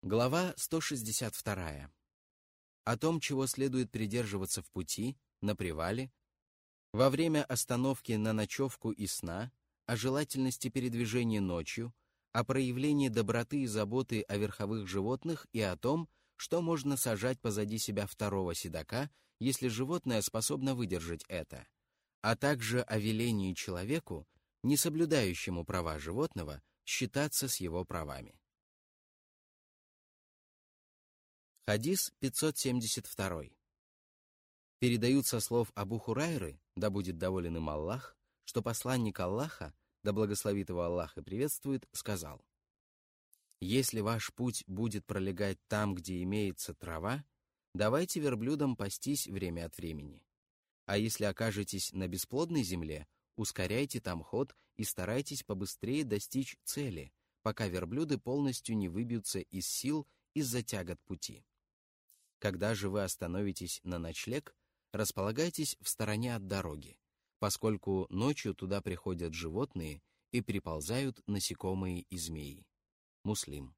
Глава 162. О том, чего следует придерживаться в пути, на привале, во время остановки на ночевку и сна, о желательности передвижения ночью, о проявлении доброты и заботы о верховых животных и о том, что можно сажать позади себя второго седока, если животное способно выдержать это, а также о велении человеку, не соблюдающему права животного, считаться с его правами. Хадис 572. Передают со слов Абу Хурайры, да будет доволен им Аллах, что посланник Аллаха, да благословит его Аллах и приветствует, сказал: «Если ваш путь будет пролегать там, где имеется трава, давайте верблюдам пастись время от времени. А если окажетесь на бесплодной земле, ускоряйте там ход и старайтесь побыстрее достичь цели, пока верблюды полностью не выбьются из сил из-за тягот пути. Когда же вы остановитесь на ночлег, располагайтесь в стороне от дороги, поскольку ночью туда приходят животные и приползают насекомые и змеи». Муслим.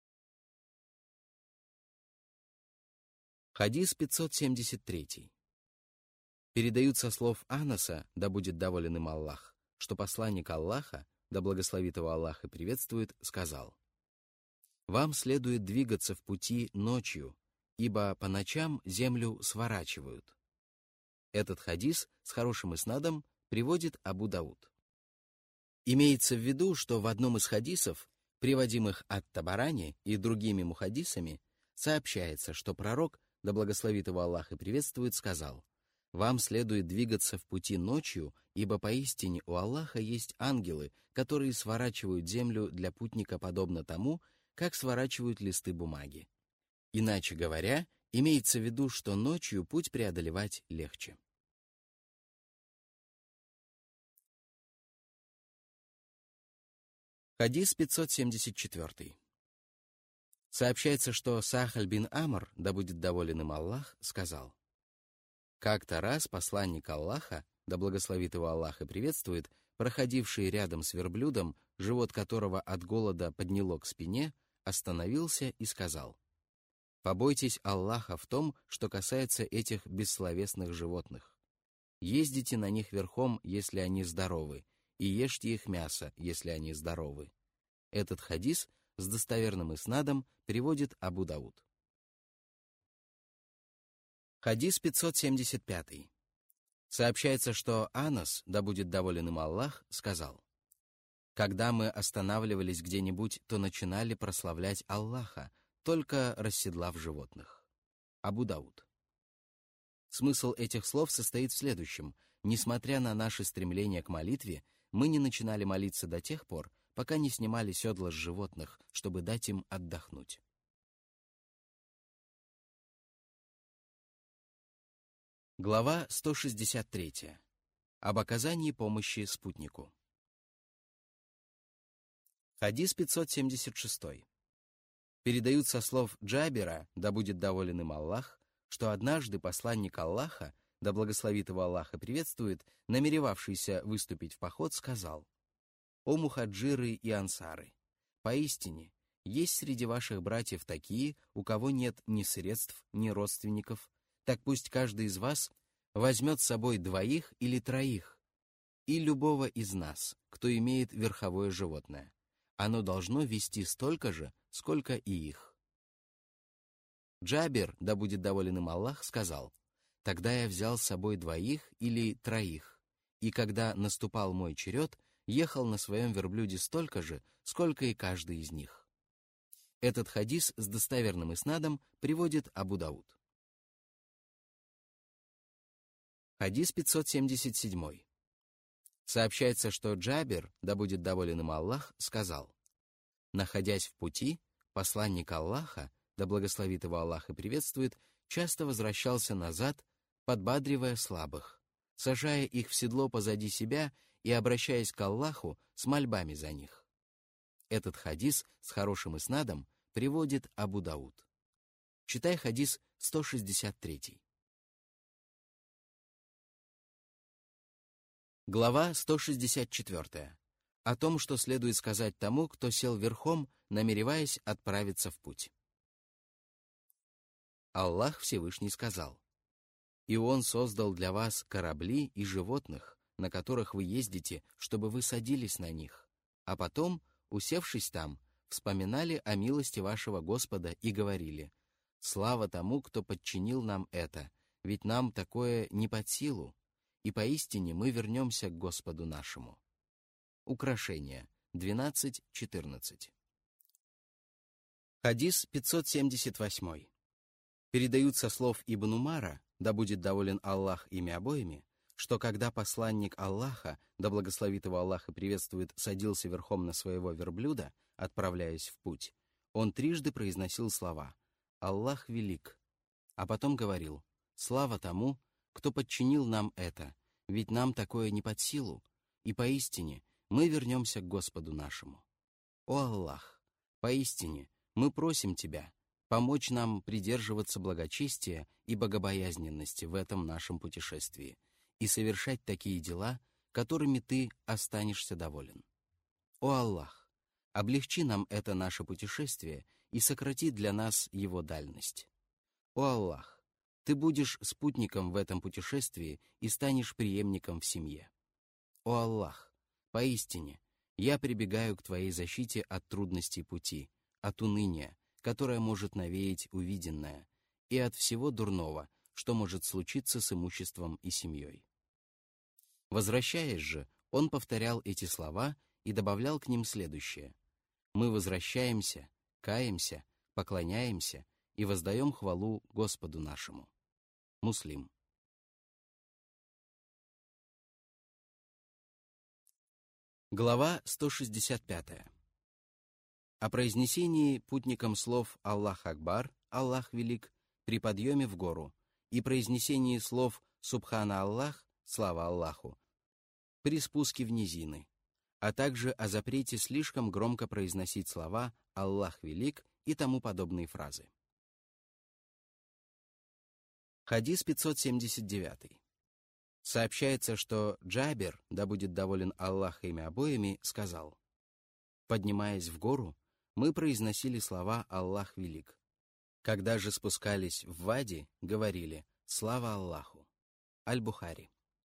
Хадис 573. Передают со слов Анаса, да будет доволен им Аллах, что посланник Аллаха, да благословит его Аллах и приветствует, сказал: «Вам следует двигаться в пути ночью, ибо по ночам землю сворачивают». Этот хадис с хорошим иснадом приводит Абу Дауд. Имеется в виду, что в одном из хадисов, приводимых ат-Табарани и другими мухаддисами, сообщается, что пророк, да благословит его Аллах и приветствует, сказал: «Вам следует двигаться в пути ночью, ибо поистине у Аллаха есть ангелы, которые сворачивают землю для путника подобно тому, как сворачивают листы бумаги». Иначе говоря, имеется в виду, что ночью путь преодолевать легче. Хадис 574. Сообщается, что Сахаль бин Амр, да будет доволен им Аллах, сказал: «Как-то раз посланник Аллаха, да благословит его Аллах и приветствует, проходивший рядом с верблюдом, живот которого от голода подняло к спине, остановился и сказал: «Побойтесь Аллаха в том, что касается этих бессловесных животных. Ездите на них верхом, если они здоровы, и ешьте их мясо, если они здоровы». Этот хадис с достоверным иснадом приводит Абу Дауд. Хадис 575. Сообщается, что Анас, да будет доволен им Аллах, сказал: «Когда мы останавливались где-нибудь, то начинали прославлять Аллаха, только расседлав животных». Абу Дауд. Смысл этих слов состоит в следующем: несмотря на наше стремление к молитве, мы не начинали молиться до тех пор, пока не снимали седла с животных, чтобы дать им отдохнуть. Глава 163. Об оказании помощи спутнику. Хадис 576. Передают со слов Джабира, да будет доволен им Аллах, что однажды посланник Аллаха, да благословит его Аллах и приветствует, намеревавшийся выступить в поход, сказал: «О мухаджиры и ансары! Поистине, есть среди ваших братьев такие, у кого нет ни средств, ни родственников, так пусть каждый из вас возьмет с собой 2 или 3, и любого из нас, кто имеет верховое животное. Оно должно вести столько же, сколько и их». Джабир, да будет доволен им Аллах, сказал: «Тогда я взял с собой 2 или 3, и когда наступал мой черед, ехал на своем верблюде столько же, сколько и каждый из них». Этот хадис с достоверным иснадом приводит Абу Дауд. Хадис 577. Сообщается, что Джабир, да будет доволен им Аллах, сказал: «Находясь в пути, посланник Аллаха, да благословит его Аллах и приветствует, часто возвращался назад, подбадривая слабых, сажая их в седло позади себя и обращаясь к Аллаху с мольбами за них». Этот хадис с хорошим иснадом приводит Абу Дауд. Читай хадис 163. Глава 164. О том, что следует сказать тому, кто сел верхом, намереваясь отправиться в путь. Аллах Всевышний сказал: «И Он создал для вас корабли и животных, на которых вы ездите, чтобы вы садились на них, а потом, усевшись там, вспоминали о милости вашего Господа и говорили: слава тому, кто подчинил нам это, ведь нам такое не под силу, и поистине мы вернемся к Господу нашему». Украшение 12:14. Хадис 578. Передают со слов Ибн Умара, да будет доволен Аллах ими обоими, что когда посланник Аллаха, да благословит его Аллах и приветствует, садился верхом на своего верблюда, отправляясь в путь, он трижды произносил слова «Аллах велик», а потом говорил: «Слава тому, кто подчинил нам это, ведь нам такое не под силу, и поистине мы вернемся к Господу нашему». О Аллах, поистине мы просим Тебя помочь нам придерживаться благочестия и богобоязненности в этом нашем путешествии и совершать такие дела, которыми Ты останешься доволен. О Аллах, облегчи нам это наше путешествие и сократи для нас его дальность. О Аллах, Ты будешь спутником в этом путешествии и станешь преемником в семье. О Аллах, поистине, я прибегаю к Твоей защите от трудностей пути, от уныния, которое может навеять увиденное, и от всего дурного, что может случиться с имуществом и семьей. Возвращаясь же, он повторял эти слова и добавлял к ним следующее: «Мы возвращаемся, каемся, поклоняемся и воздаем хвалу Господу нашему». Муслим. Глава 165. О произнесении путникам слов «Аллах Акбар», «Аллах велик» при подъеме в гору и произнесении слов «Субхана Аллах», «Слава Аллаху» при спуске в низины, а также о запрете слишком громко произносить слова «Аллах велик» и тому подобные фразы. Хадис 579. Сообщается, что Джабир, да будет доволен Аллах ими обоими, сказал: «Поднимаясь в гору, мы произносили слова «Аллах велик». Когда же спускались в Вади, говорили «Слава Аллаху». Аль-Бухари.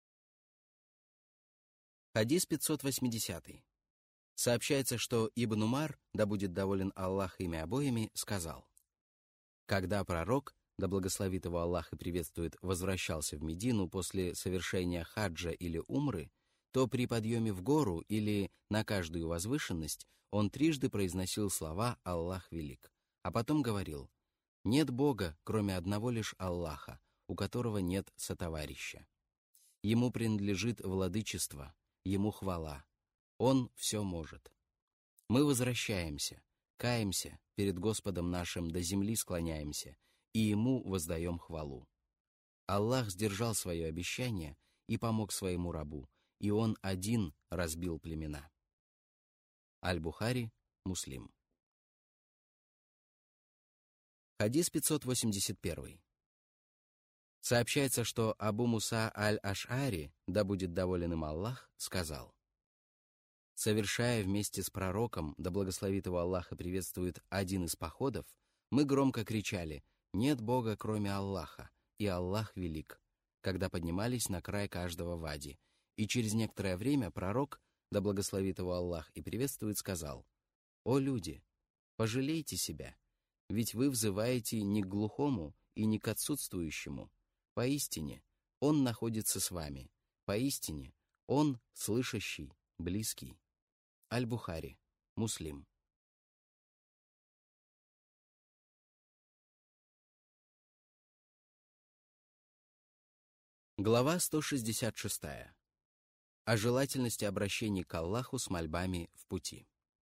Хадис 580. Сообщается, что Ибн Умар, да будет доволен Аллах ими обоими, сказал: «Когда пророк, да благословит его Аллах и приветствует, возвращался в Медину после совершения хаджа или умры, то при подъеме в гору или на каждую возвышенность он трижды произносил слова «Аллах велик», а потом говорил: «Нет Бога, кроме одного лишь Аллаха, у которого нет сотоварища. Ему принадлежит владычество, Ему хвала. Он все может. Мы возвращаемся, каемся перед Господом нашим, до земли склоняемся, и Ему воздаем хвалу. Аллах сдержал свое обещание и помог своему рабу, и Он один разбил племена». Аль-Бухари, Муслим. Хадис 581. Сообщается, что Абу Муса аль-Аш'ари, да будет доволен им Аллах, сказал: «Совершая вместе с пророком, да благословит его Аллах и приветствует, один из походов, мы громко кричали: «Нет Бога, кроме Аллаха, и Аллах велик», когда поднимались на край каждого вади, и через некоторое время пророк, да благословит его Аллах и приветствует, сказал: «О люди, пожалейте себя, ведь вы взываете не к глухому и не к отсутствующему. Поистине, Он находится с вами. Поистине, Он слышащий, близкий». Аль-Бухари, Муслим. Глава 166. О желательности обращений к Аллаху с мольбами в пути.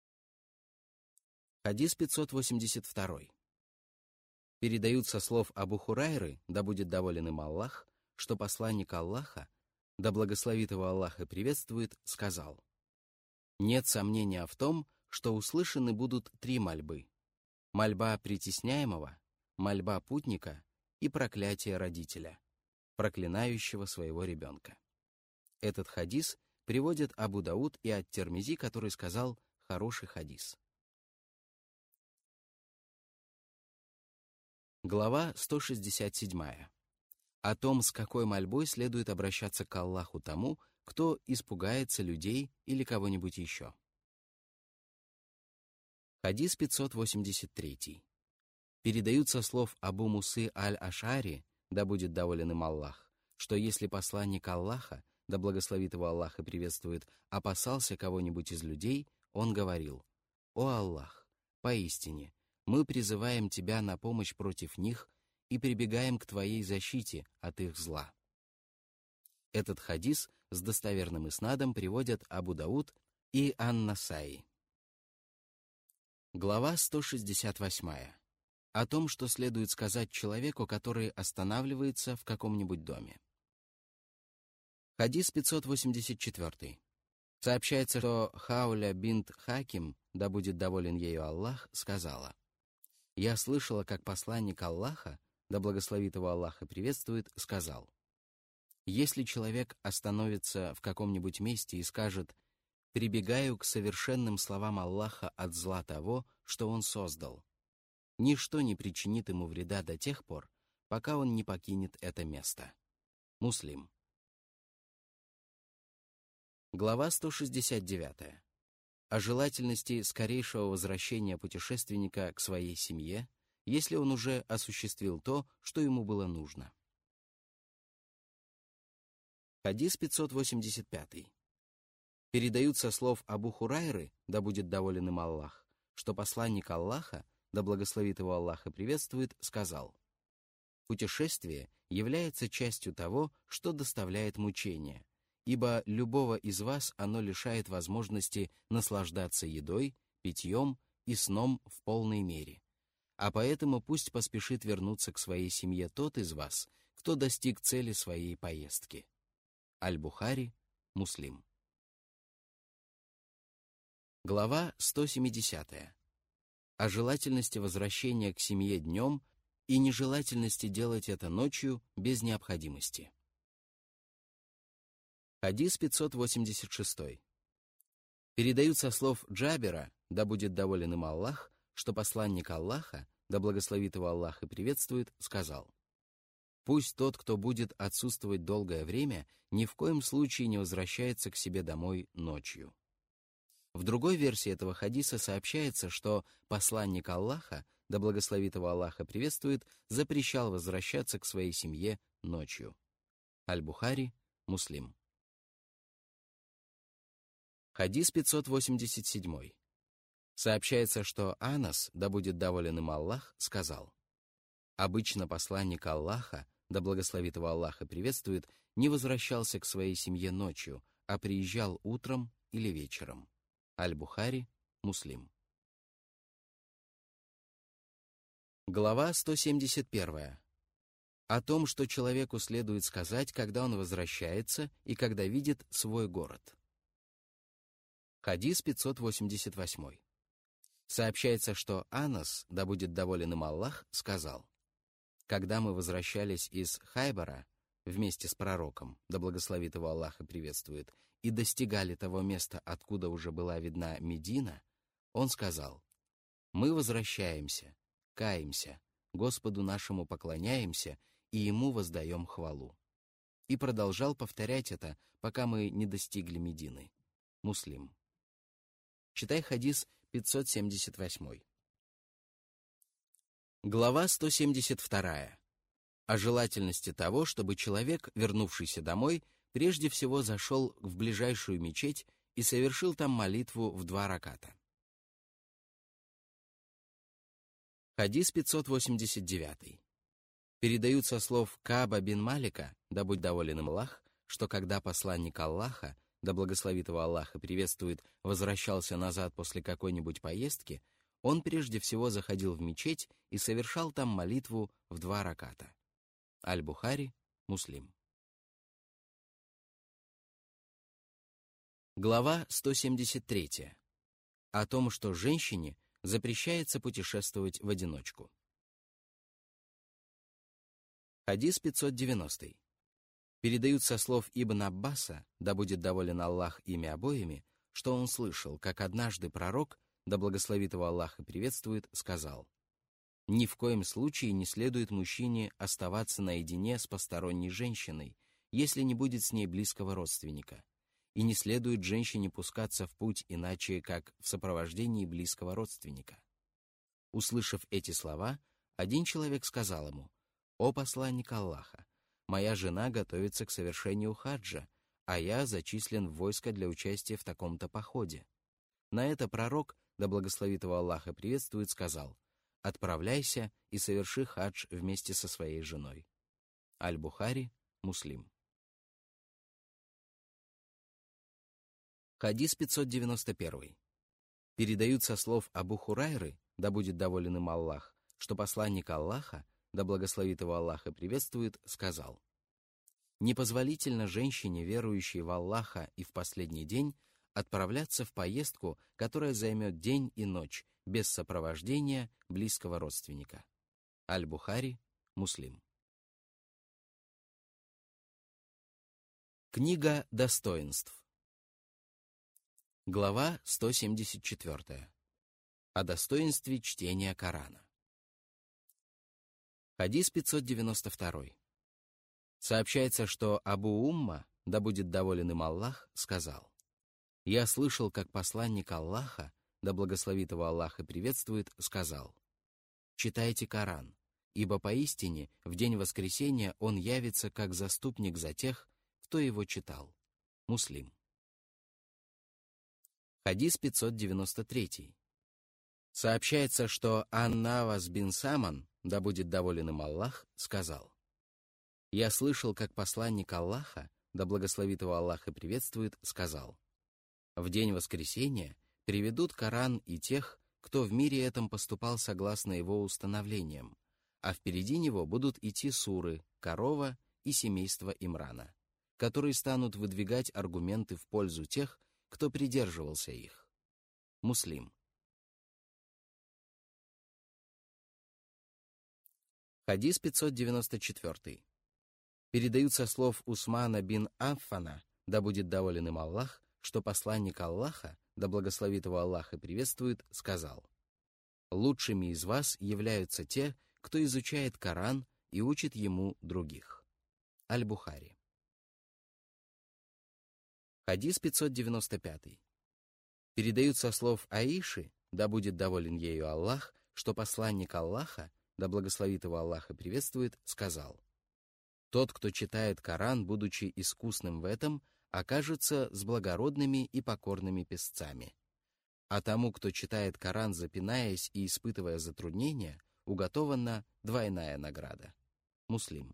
Хадис 582. Передают со слов Абу Хурайры, да будет доволен им Аллах, что посланник Аллаха, да благословит его Аллах и приветствует, сказал: «Нет сомнения в том, что услышаны будут три мольбы: мольба притесняемого, мольба путника и проклятие родителя, проклинающего своего ребенка». Этот хадис приводят Абу Дауд и ат-Тирмизи, который сказал «хороший хадис». Глава 167. О том, с какой мольбой следует обращаться к Аллаху тому, кто испугается людей или кого-нибудь еще. Хадис 583. Передают со слов Абу Мусы аль-Ашари, да будет доволен им Аллах, что если посланник Аллаха, да благословит его Аллах и приветствует, опасался кого-нибудь из людей, он говорил: «О Аллах, поистине, мы призываем Тебя на помощь против них и прибегаем к Твоей защите от их зла». Этот хадис с достоверным иснадом приводят Абу Дауд и Ан-Насаи. Глава 168. О том, что следует сказать человеку, который останавливается в каком-нибудь доме. Хадис 584. Сообщается, что Хауля бинт Хаким, да будет доволен ею Аллах, сказала: «Я слышала, как посланник Аллаха, да благословит его Аллах и приветствует, сказал: если человек остановится в каком-нибудь месте и скажет: «Прибегаю к совершенным словам Аллаха от зла того, что Он создал», ничто не причинит ему вреда до тех пор, пока он не покинет это место. Муслим. Глава 169. О желательности скорейшего возвращения путешественника к своей семье, если он уже осуществил то, что ему было нужно. Хадис 585. Передают со слов Абу Хурайры, да будет доволен им Аллах, что посланник Аллаха, да благословит его Аллах и приветствует, сказал: «Путешествие является частью того, что доставляет мучения, ибо любого из вас оно лишает возможности наслаждаться едой, питьем и сном в полной мере. А поэтому пусть поспешит вернуться к своей семье тот из вас, кто достиг цели своей поездки». Аль-Бухари, Муслим. Глава 170. О желательности возвращения к семье днем и нежелательности делать это ночью без необходимости. Хадис 586. Передают со слов Джабера, да будет доволен им Аллах, что посланник Аллаха, да благословит его Аллах и приветствует, сказал: «Пусть тот, кто будет отсутствовать долгое время, ни в коем случае не возвращается к себе домой ночью». В другой версии этого хадиса сообщается, что посланник Аллаха, да благословит его Аллах и приветствует, запрещал возвращаться к своей семье ночью. Аль-Бухари, Муслим. Хадис 587. Сообщается, что Анас, да будет доволен им Аллах, сказал: «Обычно посланник Аллаха, да благословит его Аллах и приветствует, не возвращался к своей семье ночью, а приезжал утром или вечером». Аль-Бухари, Муслим. Глава 171. О том, что человеку следует сказать, когда он возвращается и когда видит свой город. Хадис 588. Сообщается, что Анас, да будет доволен им Аллах, сказал: «Когда мы возвращались из Хайбара вместе с пророком, да благословит его Аллах и приветствует, и достигали того места, откуда уже была видна Медина, он сказал: мы возвращаемся, каемся, Господу нашему поклоняемся и Ему воздаем хвалу». И продолжал повторять это, пока мы не достигли Медины. Муслим. Читай хадис 578. Глава 172. О желательности того, чтобы человек, вернувшийся домой, прежде всего зашел в ближайшую мечеть и совершил там молитву в 2 раката. Хадис 589. Передают со слов Кааба бин Малика, да будь доволен им Аллах, что когда посланник Аллаха, да благословит его Аллах и приветствует, возвращался назад после какой-нибудь поездки, он прежде всего заходил в мечеть и совершал там молитву в 2 раката. Аль-Бухари, Муслим. Глава 173. О том, что женщине запрещается путешествовать в одиночку. Хадис 590. Передают со слов Ибн Аббаса, да будет доволен Аллах ими обоими, что он слышал, как однажды пророк, да благословит его Аллах и приветствует, сказал: Ни в коем случае не следует мужчине оставаться наедине с посторонней женщиной, если не будет с ней близкого родственника, и не следует женщине пускаться в путь иначе, как в сопровождении близкого родственника. Услышав эти слова, один человек сказал ему: «О посланник Аллаха, моя жена готовится к совершению хаджа, а я зачислен в войско для участия в таком-то походе». На это пророк, да благословит его Аллах и приветствует, сказал: «Отправляйся и соверши хадж вместе со своей женой». Аль-Бухари, Муслим. Хадис 591. Передают со слов Абу Хурайры, да будет доволен им Аллах, что посланник Аллаха, да благословит его Аллах и приветствует, сказал: «Непозволительно женщине, верующей в Аллаха и в последний день, отправляться в поездку, которая займет день и ночь, без сопровождения близкого родственника». Аль-Бухари, Муслим. Книга достоинств. Глава 174. О достоинстве чтения Корана. Хадис 592. Сообщается, что Абу Умма, да будет доволен им Аллах, сказал: «Я слышал, как посланник Аллаха, да благословит его Аллах и приветствует, сказал: читайте Коран, ибо поистине в день воскресения он явится как заступник за тех, кто его читал». Муслим. Хадис 593. Сообщается, что Ан-Навас бин Саман, да будет доволен им Аллах, сказал: «Я слышал, как посланник Аллаха, да благословит его Аллах и приветствует, сказал: в день воскресения приведут Коран и тех, кто в мире этом поступал согласно его установлениям, а впереди него будут идти суры, корова и семейство Имрана, которые станут выдвигать аргументы в пользу тех, кто придерживался их». Муслим. Хадис 594. Передают со слов Усмана бин Аффана, да будет доволен им Аллах, что посланник Аллаха, да благословит его Аллах и приветствует, сказал: «Лучшими из вас являются те, кто изучает Коран и учит ему других». Аль-Бухари. Хадис 595. Передают со слов Аиши, да будет доволен ею Аллах, что посланник Аллаха, да благословит его Аллах и приветствует, сказал: «Тот, кто читает Коран, будучи искусным в этом, окажется с благородными и покорными песцами. А тому, кто читает Коран, запинаясь и испытывая затруднения, уготована двойная награда». Муслим.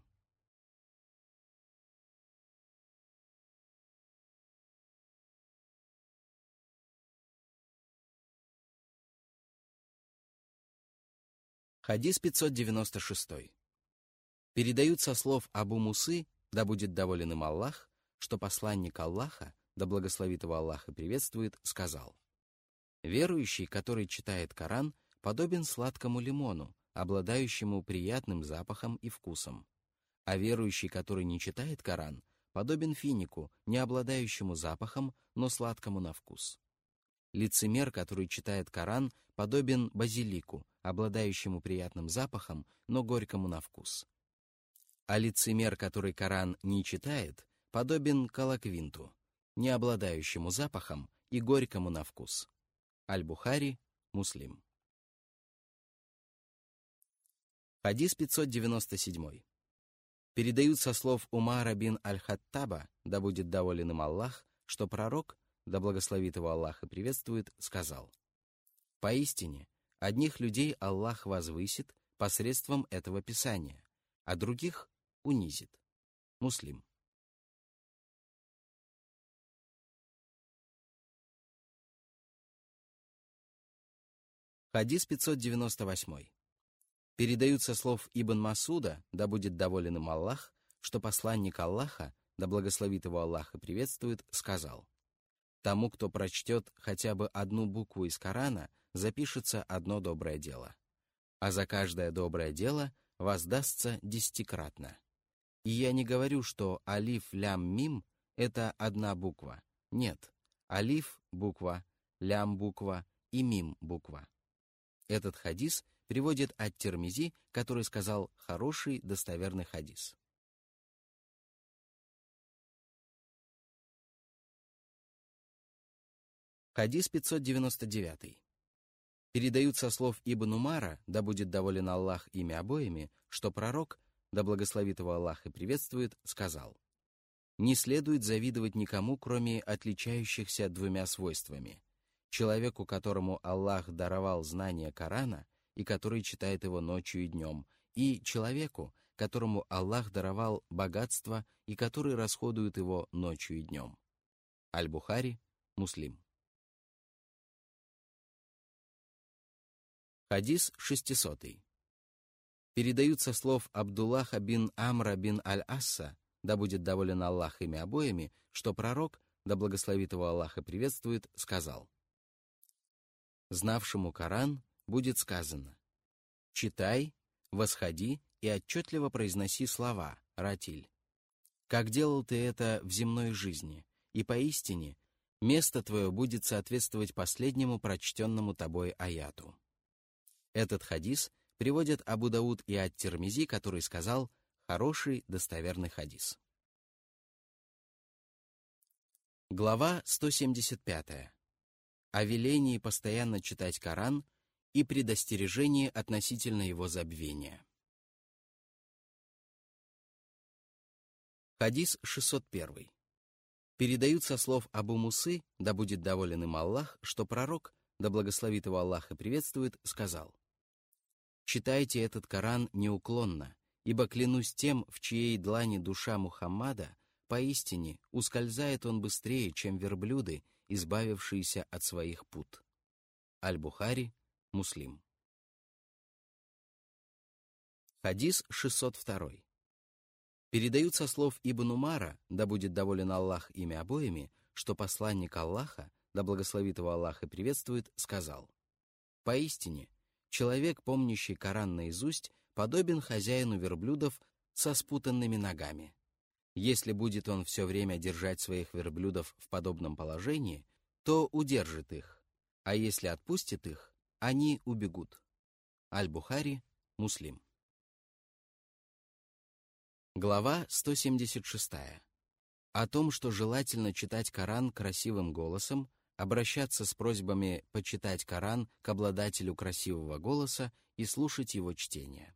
Хадис 596. Передают со слов Абу Мусы, да будет доволен им Аллах, что посланник Аллаха, да благословит его Аллах и приветствует, сказал: «Верующий, который читает Коран, подобен сладкому лимону, обладающему приятным запахом и вкусом. А верующий, который не читает Коран, подобен финику, не обладающему запахом, но сладкому на вкус. Лицемер, который читает Коран, подобен базилику, обладающему приятным запахом, но горькому на вкус. А лицемер, который Коран не читает, подобен колоквинту, не обладающему запахом и горькому на вкус». Аль-Бухари, Муслим. Хадис 597. Передают со слов Умара бин Аль-Хаттаба, да будет доволен им Аллах, что пророк, да благословит его Аллах и приветствует, сказал: «Поистине, одних людей Аллах возвысит посредством этого Писания, а других унизит». Муслим. Хадис 598. Передают со слов Ибн Масуда, да будет доволен им Аллах, что посланник Аллаха, да благословит его Аллах и приветствует, сказал: «Тому, кто прочтет хотя бы одну букву из Корана, запишется одно доброе дело, а за каждое доброе дело воздастся 10-кратно. И я не говорю, что алиф, лям, мим — это одна буква. Нет, алиф — буква, лям — буква и мим — буква». Этот хадис приводит ат-Тирмизи, который сказал «хороший, достоверный хадис». Хадис 599. Передают со слов Ибн Умара, да будет доволен Аллах ими обоими, что пророк, да благословит его Аллах и приветствует, сказал: «Не следует завидовать никому, кроме отличающихся двумя свойствами: человеку, которому Аллах даровал знание Корана и который читает его ночью и днем, и человеку, которому Аллах даровал богатство и который расходует его ночью и днем». Аль-Бухари, Муслим. Хадис 600. Передают со слов Абдуллаха бин Амра бин Аль-Асса, да будет доволен Аллах ими обоими, что пророк, да благословит его Аллах и приветствует, сказал: «Знавшему Коран будет сказано: читай, восходи и отчетливо произноси слова, ратиль, как делал ты это в земной жизни, и поистине место твое будет соответствовать последнему прочтенному тобой аяту». Этот хадис приводят Абу Дауд и ат-Тирмизи, который сказал «хороший, достоверный хадис». Глава 175. О велении постоянно читать Коран и предостережении относительно его забвения. Хадис 601. Передают со слов Абу Мусы, да будет доволен им Аллах, что пророк, да благословит его Аллах и приветствует, сказал: «Читайте этот Коран неуклонно, ибо клянусь тем, в чьей длани душа Мухаммада, поистине ускользает он быстрее, чем верблюды, избавившиеся от своих пут». Аль-Бухари, Муслим. Хадис 602. Передают со слов Ибн Умара, да будет доволен Аллах ими обоими, что посланник Аллаха, да благословит его Аллах и приветствует, сказал: «Поистине, человек, помнящий Коран наизусть, подобен хозяину верблюдов со спутанными ногами. Если будет он все время держать своих верблюдов в подобном положении, то удержит их, а если отпустит их, они убегут». Аль-Бухари, Муслим. Глава 176. О том, что желательно читать Коран красивым голосом, обращаться с просьбами почитать Коран к обладателю красивого голоса и слушать его чтение.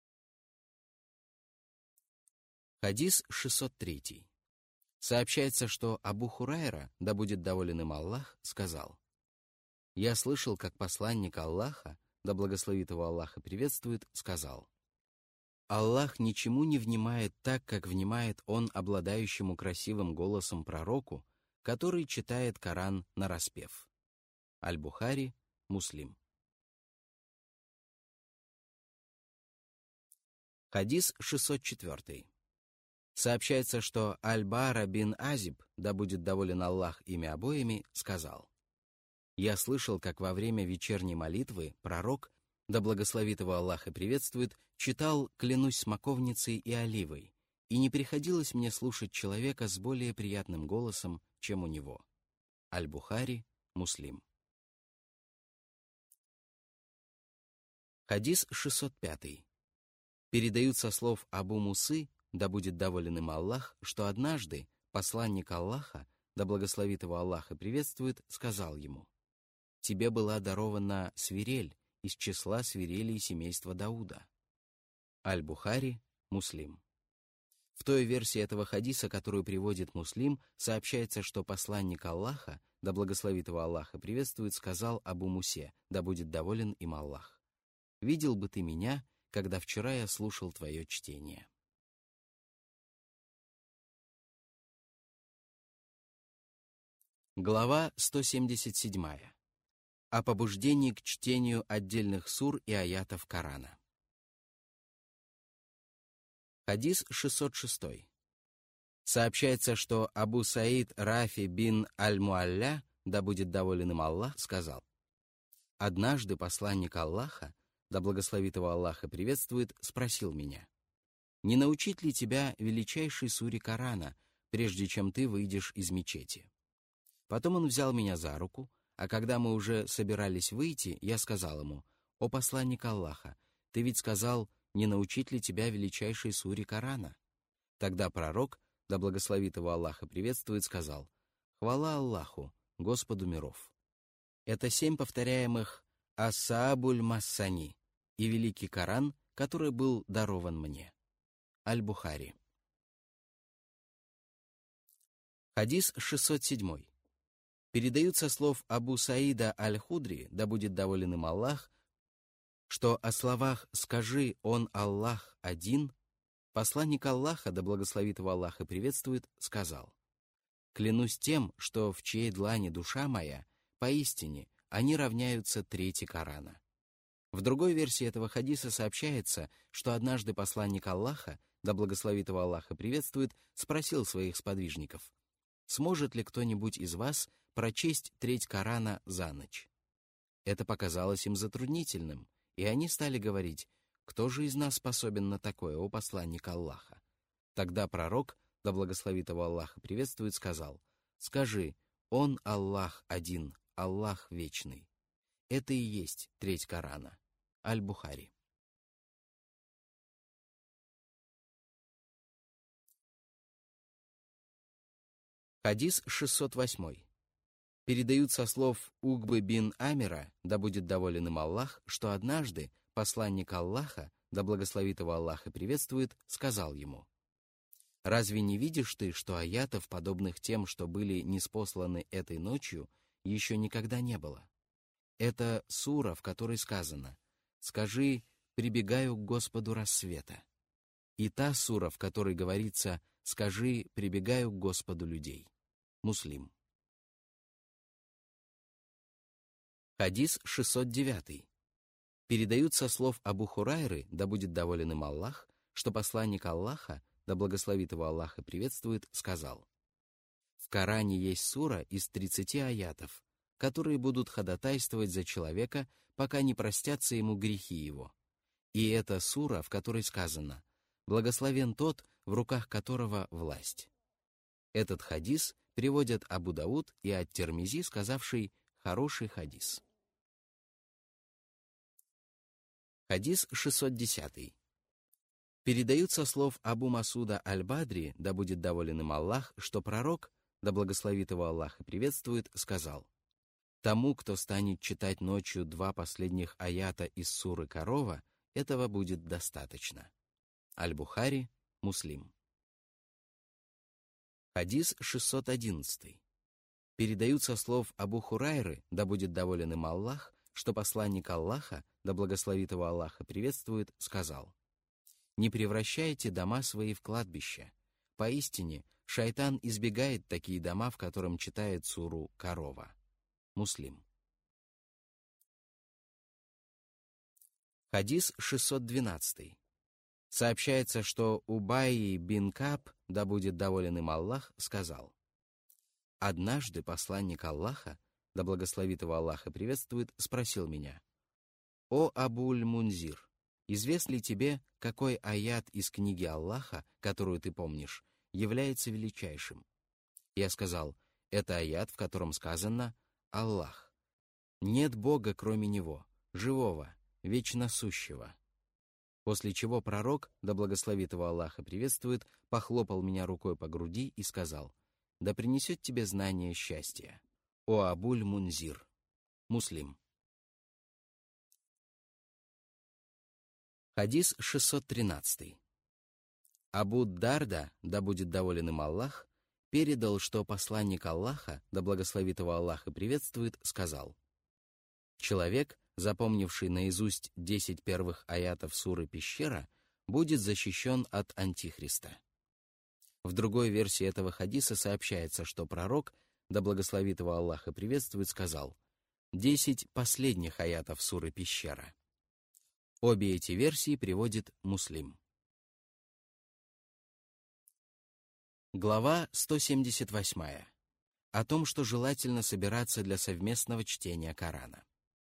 Хадис 603. Сообщается, что Абу Хурайра, да будет доволен им Аллах, сказал: «Я слышал, как посланник Аллаха, да благословит его Аллах и приветствует, сказал: Аллах ничему не внимает так, как внимает Он обладающему красивым голосом пророку, который читает Коран нараспев». Аль-Бухари, Муслим. Хадис 604. Сообщается, что Аль-Бара бин Азиб, да будет доволен Аллах ими обоими, сказал: «Я слышал, как во время вечерней молитвы пророк, да благословит его Аллах и приветствует, читал «Клянусь смоковницей и оливой», и не приходилось мне слушать человека с более приятным голосом, чем у него». Аль-Бухари, Муслим. Хадис 605. Передают со слов Абу Мусы, да будет доволен им Аллах, что однажды посланник Аллаха, да благословит его Аллах и приветствует, сказал ему: «Тебе была дарована свирель из числа свирелей семейства Дауда». Аль-Бухари, Муслим. В той версии этого хадиса, которую приводит Муслим, сообщается, что посланник Аллаха, да благословит его Аллах и приветствует, сказал Абу Мусе, да будет доволен им Аллах: «Видел бы ты меня, когда вчера я слушал твое чтение». Глава 177. О побуждении к чтению отдельных сур и аятов Корана. Хадис 606. Сообщается, что Абу Саид Рафи бин Аль-Муалля, да будет доволен им Аллах, сказал: «Однажды посланник Аллаха, да благословит его Аллах и приветствует, спросил меня: не научить ли тебя величайшей суре Корана, прежде чем ты выйдешь из мечети?» Потом он взял меня за руку, а когда мы уже собирались выйти, я сказал ему: «О посланник Аллаха, ты ведь сказал, не научить ли тебя величайшей суре Корана?» Тогда пророк, да благословит его Аллах и приветствует, сказал: «Хвала Аллаху, Господу миров». Это 7 повторяемых «Асаабуль Массани» и Великий Коран, который был дарован мне. Аль-Бухари. Хадис 607. Передают со слов Абу Саида Аль-Худри, да будет доволен им Аллах, что о словах «Скажи, Он Аллах один» посланник Аллаха, да благословит его Аллах и приветствует, сказал: «Клянусь тем, что в чьей длани душа моя, поистине они равняются трети Корана». В другой версии этого хадиса сообщается, что однажды посланник Аллаха, да благословит его Аллах и приветствует, спросил своих сподвижников: «Сможет ли кто-нибудь из вас прочесть треть Корана за ночь?» Это показалось им затруднительным, и они стали говорить: «Кто же из нас способен на такое, о посланник Аллаха?» Тогда пророк, да благословит его Аллах и приветствует, сказал: «Скажи, Он Аллах один, Аллах вечный». Это и есть треть Корана. Аль-Бухари. Хадис 608. Передают со слов Угбы бин Амира, да будет доволен им Аллах, что однажды посланник Аллаха, да благословит его Аллах и приветствует, сказал ему: «Разве не видишь ты, что аятов, подобных тем, что были ниспосланы этой ночью, еще никогда не было? Это сура, в которой сказано: «Скажи, прибегаю к Господу рассвета». И та сура, в которой говорится: «Скажи, прибегаю к Господу людей». Муслим. Хадис 609. Передают со слов Абу Хурайры, да будет доволен им Аллах, что посланник Аллаха, да благословит его Аллах и приветствует, сказал: «В Коране есть сура из 30 аятов, которые будут ходатайствовать за человека, пока не простятся ему грехи его. И это сура, в которой сказано: «Благословен тот, в руках которого власть». Этот хадис приводят Абу Дауд и ат-Тирмизи, сказавший «хороший хадис». Хадис 610. Передают со слов Абу Масуда Аль-Бадри, да будет доволен им Аллах, что пророк, да благословит его Аллах и приветствует, сказал: «Тому, кто станет читать ночью 2 последних аята из суры Корова, этого будет достаточно». Аль-Бухари, Муслим. Хадис 611. Передают со слов Абу Хурайры, да будет доволен им Аллах, что посланник Аллаха, да благословит его Аллах и приветствует, сказал: «Не превращайте дома свои в кладбища. Поистине, шайтан избегает такие дома, в котором читает суру Корова». Муслим. Хадис 612. Сообщается, что Убай бин Каб, да будет доволен им Аллах, сказал: «Однажды посланник Аллаха, да благословит его Аллах и приветствует, спросил меня: «О Абуль-Мунзир, известно ли тебе, какой аят из книги Аллаха, которую ты помнишь, является величайшим?» Я сказал: «Это аят, в котором сказано: Аллах. Нет Бога, кроме Него, живого, вечно сущего». После чего пророк, да благословит его Аллах и приветствует, похлопал меня рукой по груди и сказал: «Да принесет тебе знание счастья, о Абуль-Мунзир». Муслим. Хадис 613. Абу Дарда, да будет доволен им Аллах, передал, что посланник Аллаха, да благословит его Аллах и приветствует, сказал: «Человек, запомнивший наизусть 10 первых аятов суры «Пещера», будет защищен от Антихриста». В другой версии этого хадиса сообщается, что пророк, да благословит его Аллах и приветствует, сказал: 10 последних аятов суры «Пещера». Обе эти версии приводит Муслим. Глава 178. О том, что желательно собираться для совместного чтения Корана.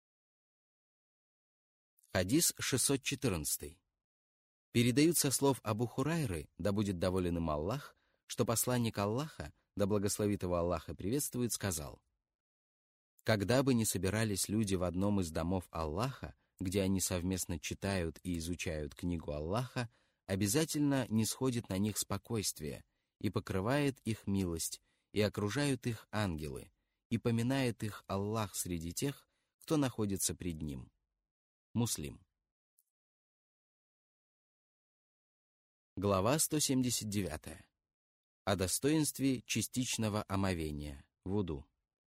Хадис 614. Передают со слов Абу Хурайры, да будет доволен им Аллах, что посланник Аллаха, да благословит его Аллах и приветствует, сказал: «Когда бы ни собирались люди в одном из домов Аллаха, где они совместно читают и изучают книгу Аллаха, обязательно нисходит на них спокойствие и покрывает их милость, и окружают их ангелы, и поминает их Аллах среди тех, кто находится пред Ним. Муслим. Глава 179. О достоинстве частичного омовения, вуду.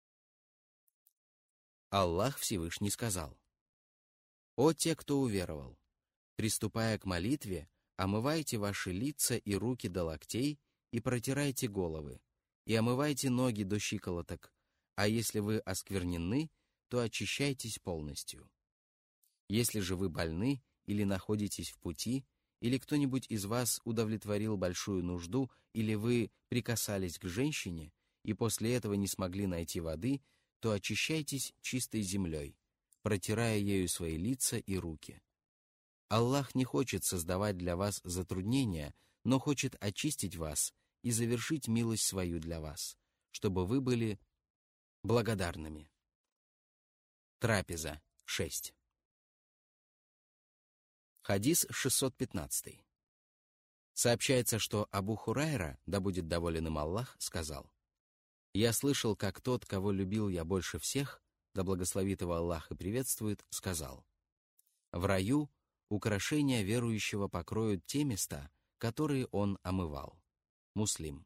Аллах Всевышний сказал: «О те, кто уверовал, приступая к молитве, омывайте ваши лица и руки до локтей и протирайте головы, и омывайте ноги до щиколоток, а если вы осквернены, то очищайтесь полностью. Если же вы больны или находитесь в пути, или кто-нибудь из вас удовлетворил большую нужду, или вы прикасались к женщине, и после этого не смогли найти воды, то очищайтесь чистой землей, протирая ею свои лица и руки. Аллах не хочет создавать для вас затруднения, но хочет очистить вас и завершить милость свою для вас, чтобы вы были благодарными». Трапеза 6. Хадис 615. Сообщается, что Абу Хурайра, да будет доволен им Аллах, сказал: «Я слышал, как тот, кого любил я больше всех, да благословит его Аллах и приветствует, сказал: в раю украшения верующего покроют те места, которые он омывал». Муслим.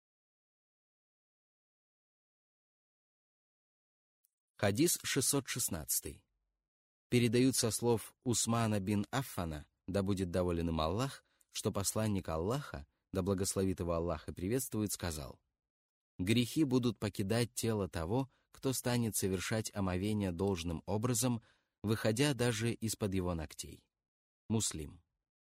Хадис 616. Передают со слов Усмана бин Аффана, да будет доволен им Аллах, что посланник Аллаха, да благословит его Аллах и приветствует, сказал: «Грехи будут покидать тело того, кто станет совершать омовение должным образом, выходя даже из-под его ногтей». Муслим.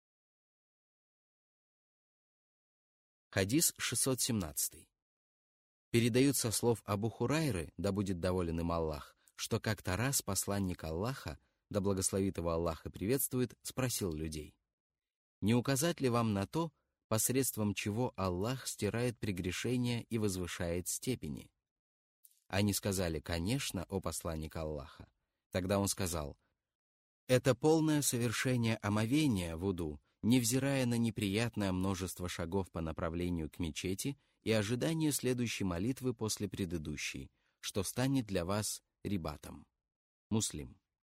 Хадис 617. Передают со слов Абу Хурайры, да будет доволен им Аллах, что как-то раз посланник Аллаха, да благословит его Аллах и приветствует, спросил людей: «Не указать ли вам на то, посредством чего Аллах стирает прегрешения и возвышает степени?» Они сказали: «Конечно, о посланник Аллаха». Тогда он сказал: «Это полное совершение омовения, вуду, невзирая на неприятное множество шагов по направлению к мечети и ожидание следующей молитвы после предыдущей, что станет для вас рибатом». Муслим.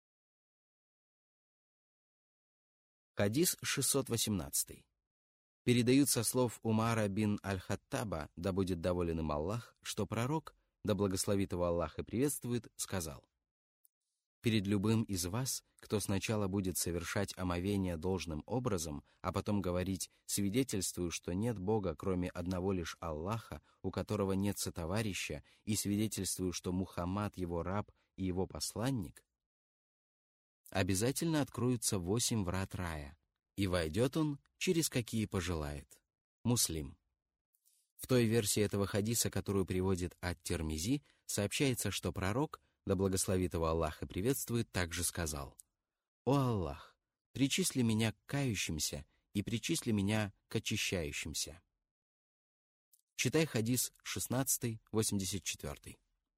Хадис 618. Передают со слов Умара бин Аль-Хаттаба, да будет доволен им Аллах, что пророк, да благословит его Аллах и приветствует, сказал: «Перед любым из вас, кто сначала будет совершать омовение должным образом, а потом говорить: свидетельствую, что нет Бога, кроме одного лишь Аллаха, у которого нет сотоварища, и свидетельствую, что Мухаммад его раб и его посланник, обязательно откроются 8 врат рая, и войдет он, через какие пожелает». Муслим. В той версии этого хадиса, которую приводит ат-Тирмизи, сообщается, что пророк, да благословит его Аллах и приветствует, также сказал: «О Аллах, причисли меня к кающимся и причисли меня к очищающимся». Читай хадис 16, 84.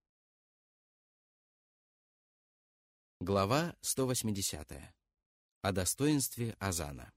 Глава 180. О достоинстве азана.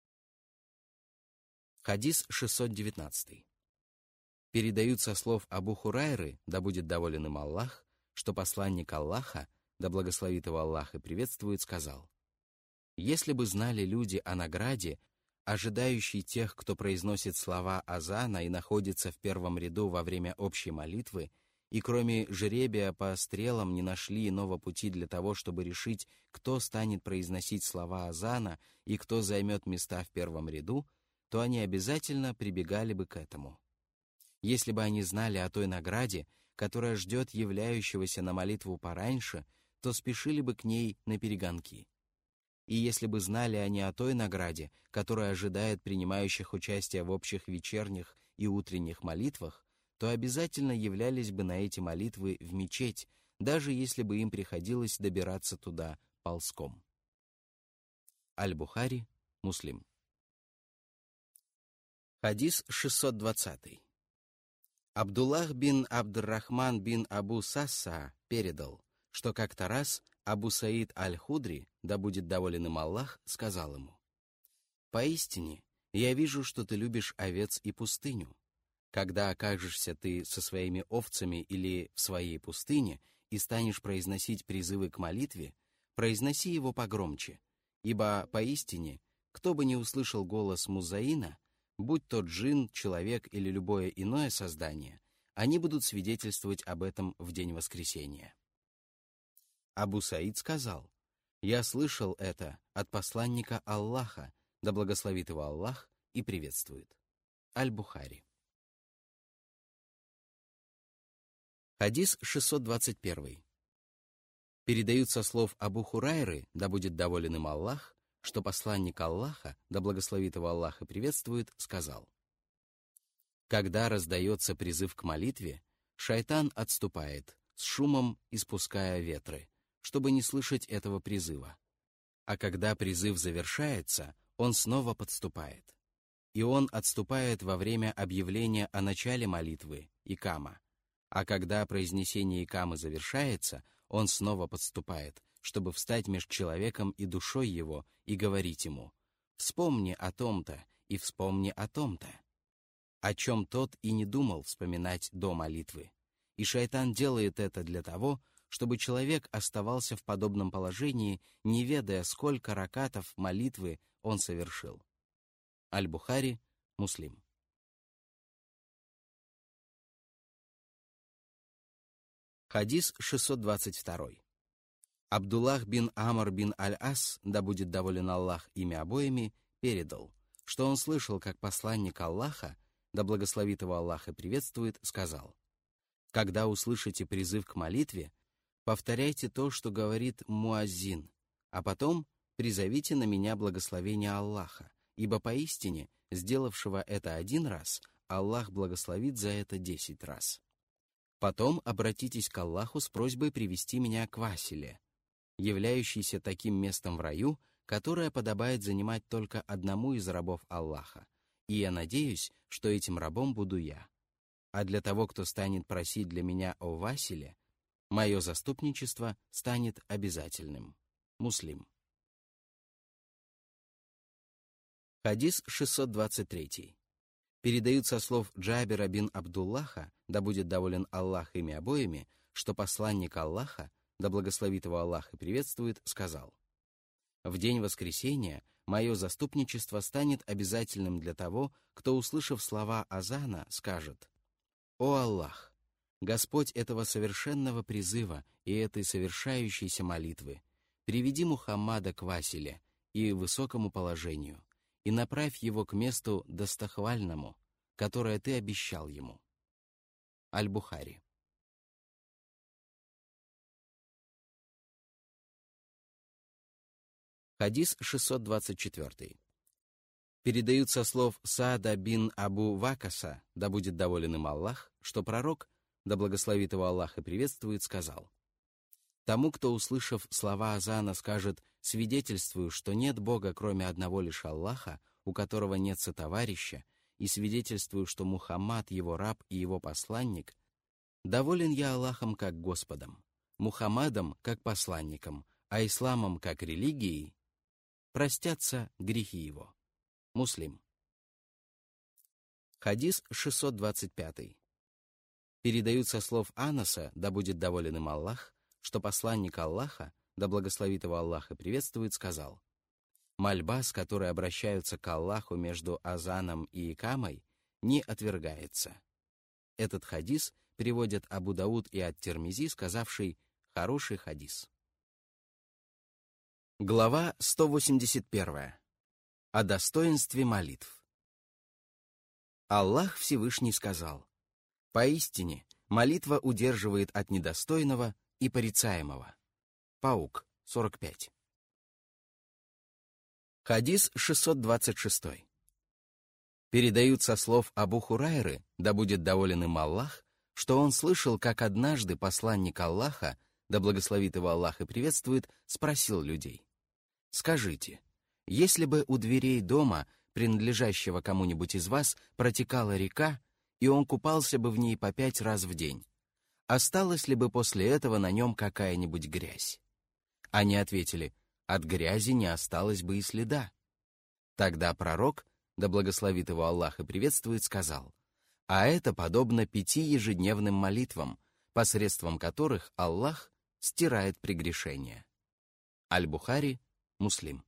Хадис 619. Передают со слов Абу Хурайры, да будет доволен им Аллах, что посланник Аллаха, да благословит его Аллах и приветствует, сказал: «Если бы знали люди о награде, ожидающей тех, кто произносит слова азана и находится в первом ряду во время общей молитвы, и кроме жребия по стрелам не нашли иного пути для того, чтобы решить, кто станет произносить слова азана и кто займет места в первом ряду, то они обязательно прибегали бы к этому. Если бы они знали о той награде, которая ждет являющегося на молитву пораньше, то спешили бы к ней наперегонки. И если бы знали они о той награде, которая ожидает принимающих участие в общих вечерних и утренних молитвах, то обязательно являлись бы на эти молитвы в мечеть, даже если бы им приходилось добираться туда ползком. Аль-Бухари, Муслим. Хадис 620. Абдуллах бин Абдуррахман бин Абу Сасса передал, что как-то раз Абу Саид аль-Худри, да будет доволен им Аллах, сказал ему: «Поистине, я вижу, что ты любишь овец и пустыню. Когда окажешься ты со своими овцами или в своей пустыне и станешь произносить призывы к молитве, произноси его погромче, ибо поистине, кто бы не услышал голос музаина, будь тот джин, человек или любое иное создание, они будут свидетельствовать об этом в день воскресения». Абу Саид сказал: «Я слышал это от посланника Аллаха, да благословит его Аллах и приветствует». Аль-Бухари. Хадис 621. Передают со слов Абу Хурайры, да будет доволен им Аллах, что посланник Аллаха, да благословит его Аллах и приветствует, сказал: «Когда раздается призыв к молитве, шайтан отступает, с шумом испуская ветры, чтобы не слышать этого призыва. А когда призыв завершается, он снова подступает. И он отступает во время объявления о начале молитвы, икама. А когда произнесение икамы завершается, он снова подступает, чтобы встать между человеком и душой его и говорить ему: «Вспомни о том-то и вспомни о том-то», о чем тот и не думал вспоминать до молитвы. И шайтан делает это для того, чтобы человек оставался в подобном положении, не ведая, сколько ракатов молитвы он совершил. Аль-Бухари, Муслим. Хадис 622. Абдуллах бин Амр бин Аль-Ас, да будет доволен Аллах ими обоими, передал, что он слышал, как посланник Аллаха, да благословит его Аллах и приветствует, сказал: «Когда услышите призыв к молитве, повторяйте то, что говорит муаззин, а потом призовите на меня благословение Аллаха, ибо поистине, сделавшего это один раз, Аллах благословит за это 10 раз. Потом обратитесь к Аллаху с просьбой привести меня к Василе, являющейся таким местом в раю, которое подобает занимать только одному из рабов Аллаха, и я надеюсь, что этим рабом буду я. А для того, кто станет просить для меня о Василе, мое заступничество станет обязательным». Муслим. Хадис 623. Передают со слов Джабира бин Абдуллаха, да будет доволен Аллах ими обоими, что посланник Аллаха, да благословит его Аллах и приветствует, сказал: «В день воскресения мое заступничество станет обязательным для того, кто, услышав слова азана, скажет: «О Аллах, Господь этого совершенного призыва и этой совершающейся молитвы, приведи Мухаммада к Василе и высокому положению, и направь его к месту достохвальному, которое ты обещал ему». Аль-Бухари. Хадис 624. Передают со слов Саада бин Абу Вакаса, да будет доволен им Аллах, что пророк, да благословит его Аллах и приветствует, сказал: «Тому, кто, услышав слова азана, скажет: свидетельствую, что нет Бога, кроме одного лишь Аллаха, у которого нет сотоварища, и свидетельствую, что Мухаммад его раб и его посланник, доволен я Аллахом как Господом, Мухаммадом как посланником, а исламом как религией, простятся грехи его». Муслим. Хадис 625. Передают со слов Анаса, да будет доволен им Аллах, что посланник Аллаха, да благословит его Аллах и приветствует, сказал: «Мольба, с которой обращаются к Аллаху между азаном и икамой, не отвергается». Этот хадис приводят Абу Дауд и ат-Тирмизи, сказавший: «Хороший хадис». Глава 181. О достоинстве молитв. Аллах Всевышний сказал: «Поистине, молитва удерживает от недостойного и порицаемого». Паук, 45. Хадис 626. Передают со слов Абу Хурайры, да будет доволен им Аллах, что он слышал, как однажды посланник Аллаха, да благословит его Аллах и приветствует, спросил людей: «Скажите, если бы у дверей дома, принадлежащего кому-нибудь из вас, протекала река, и он купался бы в ней по 5 раз в день, осталась ли бы после этого на нем какая-нибудь грязь?» Они ответили: от грязи не осталось бы и следа. Тогда пророк, да благословит его Аллах и приветствует, сказал: а это подобно 5 ежедневным молитвам, посредством которых Аллах стирает прегрешения. Аль-Бухари, Муслим.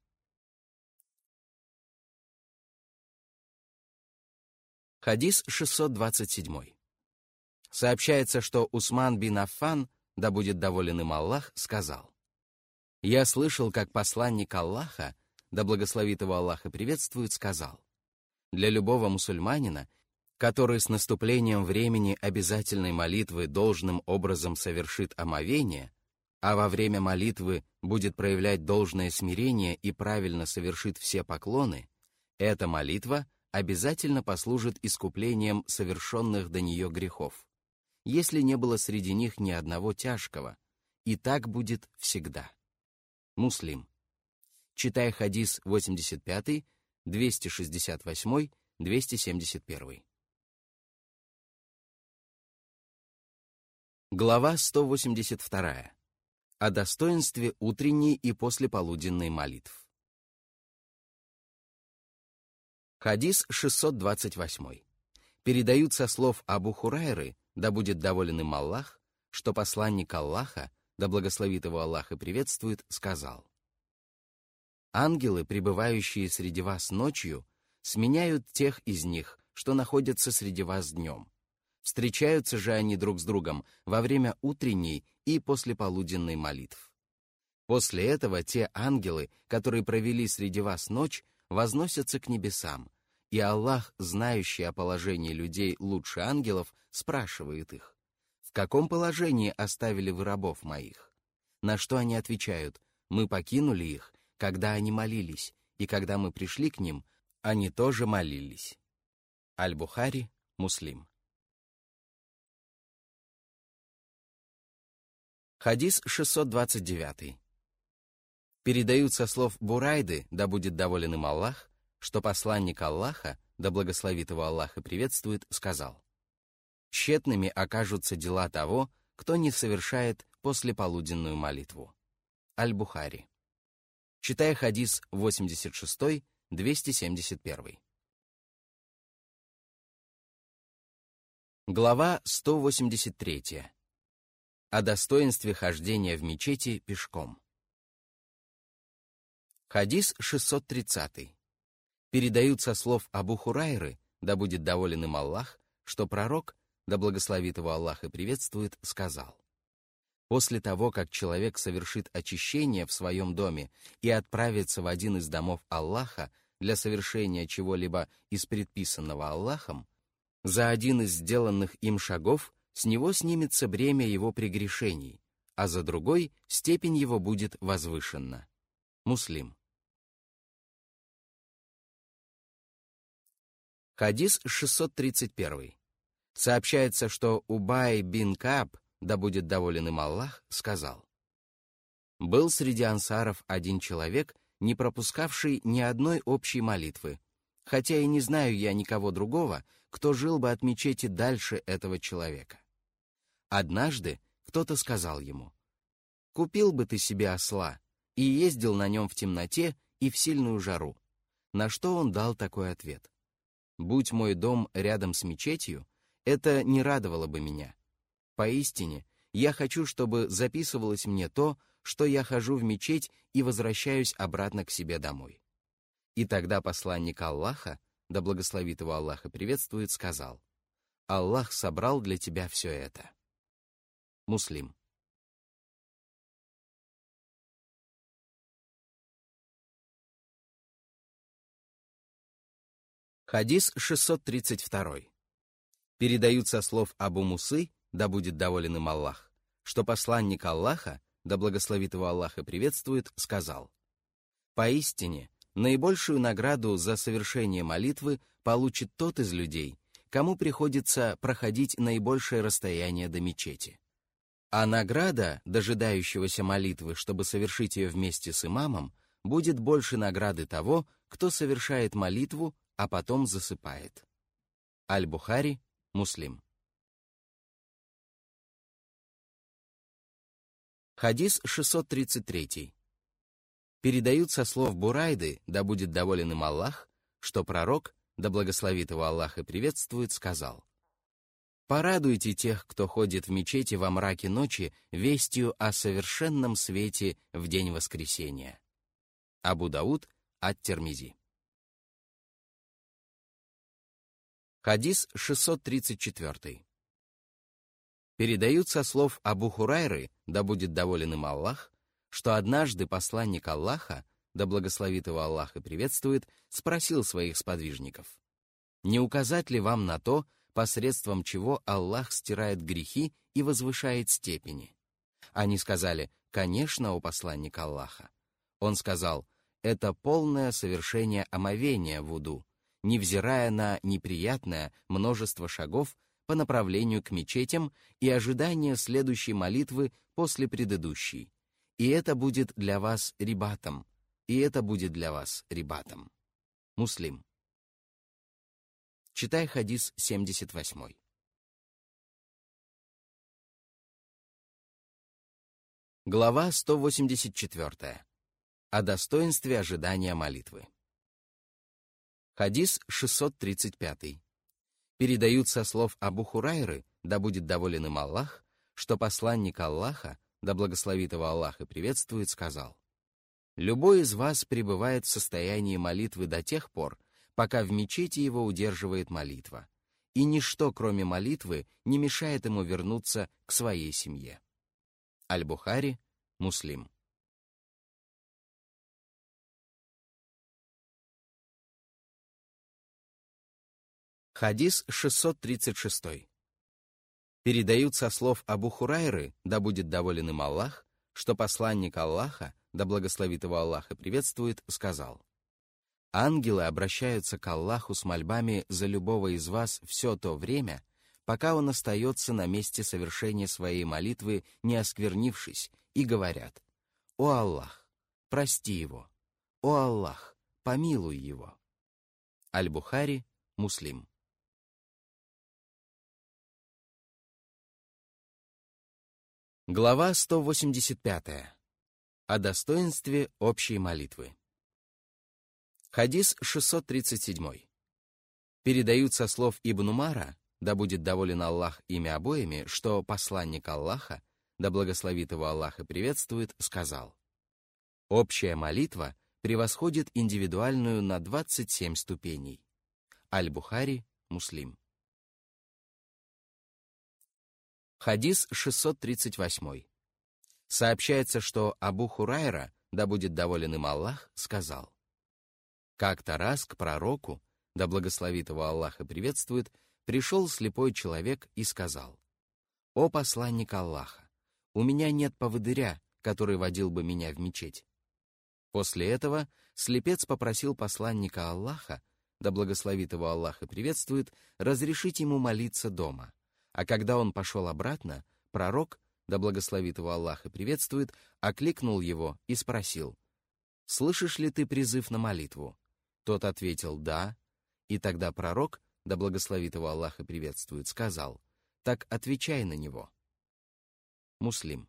Хадис 627. Сообщается, что Усман бин Аффан, да будет доволен им Аллах, сказал: «Я слышал, как посланник Аллаха, да благословит его Аллах и приветствует, сказал: для любого мусульманина, который с наступлением времени обязательной молитвы должным образом совершит омовение, а во время молитвы будет проявлять должное смирение и правильно совершит все поклоны, эта молитва обязательно послужит искуплением совершенных до нее грехов, если не было среди них ни одного тяжкого, и так будет всегда». Муслим. Читай хадис 85, 268, 271. Глава 182. О достоинстве утренней и послеполуденной молитв. Хадис 628. Передают со слов Абу Хурайры, да будет доволен им Аллах, что посланник Аллаха, да благословит его Аллах и приветствует, сказал: «Ангелы, пребывающие среди вас ночью, сменяют тех из них, что находятся среди вас днем. Встречаются же они друг с другом во время утренней и послеполуденной молитв. После этого те ангелы, которые провели среди вас ночь, возносятся к небесам, и Аллах, знающий о положении людей лучше ангелов, спрашивает их: в каком положении оставили вы рабов моих? На что они отвечают: мы покинули их, когда они молились, и когда мы пришли к ним, они тоже молились. Аль-Бухари, Муслим. Хадис 629. Передают со слов Бурайды, да будет доволен им Аллах, что посланник Аллаха, да благословит его Аллах и приветствует, сказал: «Тщетными окажутся дела того, кто не совершает послеполуденную молитву». Аль-Бухари. Читай хадис 86, 271. Глава 183. О достоинстве хождения в мечети пешком. Хадис 630. Передают со слов Абу Хурайры, да будет доволен им Аллах, что пророк, да благословит его Аллах и приветствует, сказал: «После того, как человек совершит очищение в своем доме и отправится в один из домов Аллаха для совершения чего-либо из предписанного Аллахом, за один из сделанных им шагов с него снимется бремя его прегрешений, а за другой степень его будет возвышенна». Муслим. Хадис 631. Сообщается, что Убай бин Кааб, да будет доволен им Аллах, сказал: «Был среди ансаров один человек, не пропускавший ни одной общей молитвы, хотя и не знаю я никого другого, кто жил бы от мечети дальше этого человека. Однажды кто-то сказал ему: «Купил бы ты себе осла и ездил на нем в темноте и в сильную жару». На что он дал такой ответ: «Будь мой дом рядом с мечетью, это не радовало бы меня. Поистине, я хочу, чтобы записывалось мне то, что я хожу в мечеть и возвращаюсь обратно к себе домой». И тогда посланник Аллаха, да благословит его Аллах и приветствует, сказал: «Аллах собрал для тебя все это». Муслим. Хадис 632. Передают со слов Абу Мусы, да будет доволен им Аллах, что посланник Аллаха, да благословит его Аллах и приветствует, сказал: «Поистине, наибольшую награду за совершение молитвы получит тот из людей, кому приходится проходить наибольшее расстояние до мечети. А награда дожидающегося молитвы, чтобы совершить ее вместе с имамом, будет больше награды того, кто совершает молитву, а потом засыпает». Хадис 633. Передают со слов Бурайды, да будет доволен им Аллах, что пророк, да благословит его Аллах и приветствует, сказал: «Порадуйте тех, кто ходит в мечети во мраке ночи, вестью о совершенном свете в день воскресения». Абу Дауд ат-Тирмизи. Хадис 634. Передают со слов Абу Хурайры, да будет доволен им Аллах, что однажды посланник Аллаха, да благословит его Аллах и приветствует, спросил своих сподвижников: «Не указать ли вам на то, посредством чего Аллах стирает грехи и возвышает степени?» Они сказали: «Конечно, о посланник Аллаха». Он сказал: «Это полное совершение омовения в вуду, невзирая на неприятное множество шагов по направлению к мечетям и ожидание следующей молитвы после предыдущей. И это будет для вас рибатом, и это будет для вас рибатом». Муслим. Читай хадис 78. Глава 184. О достоинстве ожидания молитвы. Хадис 635. Передают со слов Абу Хурайры, да будет доволен им Аллах, что посланник Аллаха, да благословит его Аллах и приветствует, сказал: «Любой из вас пребывает в состоянии молитвы до тех пор, пока в мечети его удерживает молитва, и ничто, кроме молитвы, не мешает ему вернуться к своей семье». Аль-Бухари, Муслим. Хадис 636. Передают со слов Абу Хурайры, да будет доволен им Аллах, что посланник Аллаха, да благословит его Аллах и приветствует, сказал: «Ангелы обращаются к Аллаху с мольбами за любого из вас все то время, пока он остается на месте совершения своей молитвы, не осквернившись, и говорят: «О Аллах, прости его! О Аллах, помилуй его!» Аль-Бухари, Муслим. Глава 185. О достоинстве общей молитвы. Хадис 637. Передают со слов Ибн Умара, да будет доволен Аллах ими обоими, что посланник Аллаха, да благословит его Аллах и приветствует, сказал: «Общая молитва превосходит индивидуальную на 27 ступеней». Аль-Бухари, Муслим. Хадис 638. Сообщается, что Абу Хурайра, да будет доволен им Аллах, сказал: «Как-то раз к пророку, да благословит его Аллах и приветствует, пришел слепой человек и сказал: «О посланник Аллаха, у меня нет поводыря, который водил бы меня в мечеть». После этого слепец попросил посланника Аллаха, да благословит его Аллах и приветствует, разрешить ему молиться дома. А когда он пошел обратно, пророк, да благословит его Аллах и приветствует, окликнул его и спросил: «Слышишь ли ты призыв на молитву?» Тот ответил: «Да». И тогда пророк, да благословит его Аллах и приветствует, сказал: «Так отвечай на него». Муслим.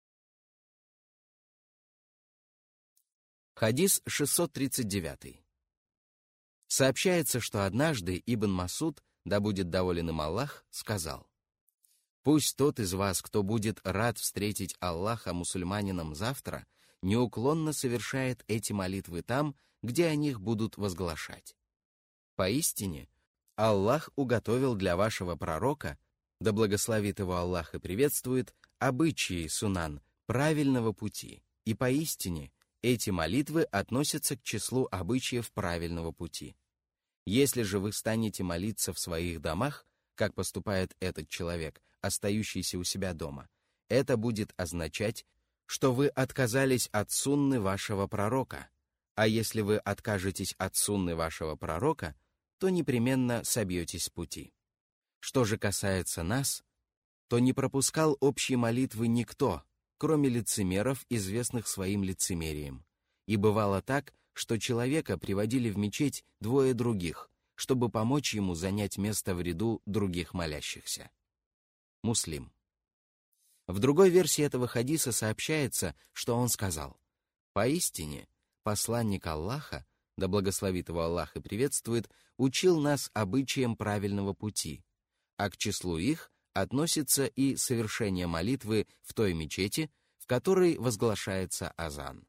Хадис 639. Сообщается, что однажды Ибн Масуд, да будет доволен им Аллах, сказал: «Пусть тот из вас, кто будет рад встретить Аллаха мусульманином завтра, неуклонно совершает эти молитвы там, где о них будут возглашать. Поистине, Аллах уготовил для вашего пророка, да благословит его Аллах и приветствует, обычаи сунан правильного пути, и поистине эти молитвы относятся к числу обычаев правильного пути. Если же вы станете молиться в своих домах, как поступает этот человек, остающийся у себя дома, это будет означать, что вы отказались от сунны вашего пророка, а если вы откажетесь от сунны вашего пророка, то непременно собьетесь с пути. Что же касается нас, то не пропускал общей молитвы никто, кроме лицемеров, известных своим лицемерием. И бывало так, что человека приводили в мечеть двое других, чтобы помочь ему занять место в ряду других молящихся. Муслим. В другой версии этого хадиса сообщается, что он сказал: «Поистине, посланник Аллаха, да благословит его Аллах и приветствует, учил нас обычаям правильного пути, а к числу их относится и совершение молитвы в той мечети, в которой возглашается азан».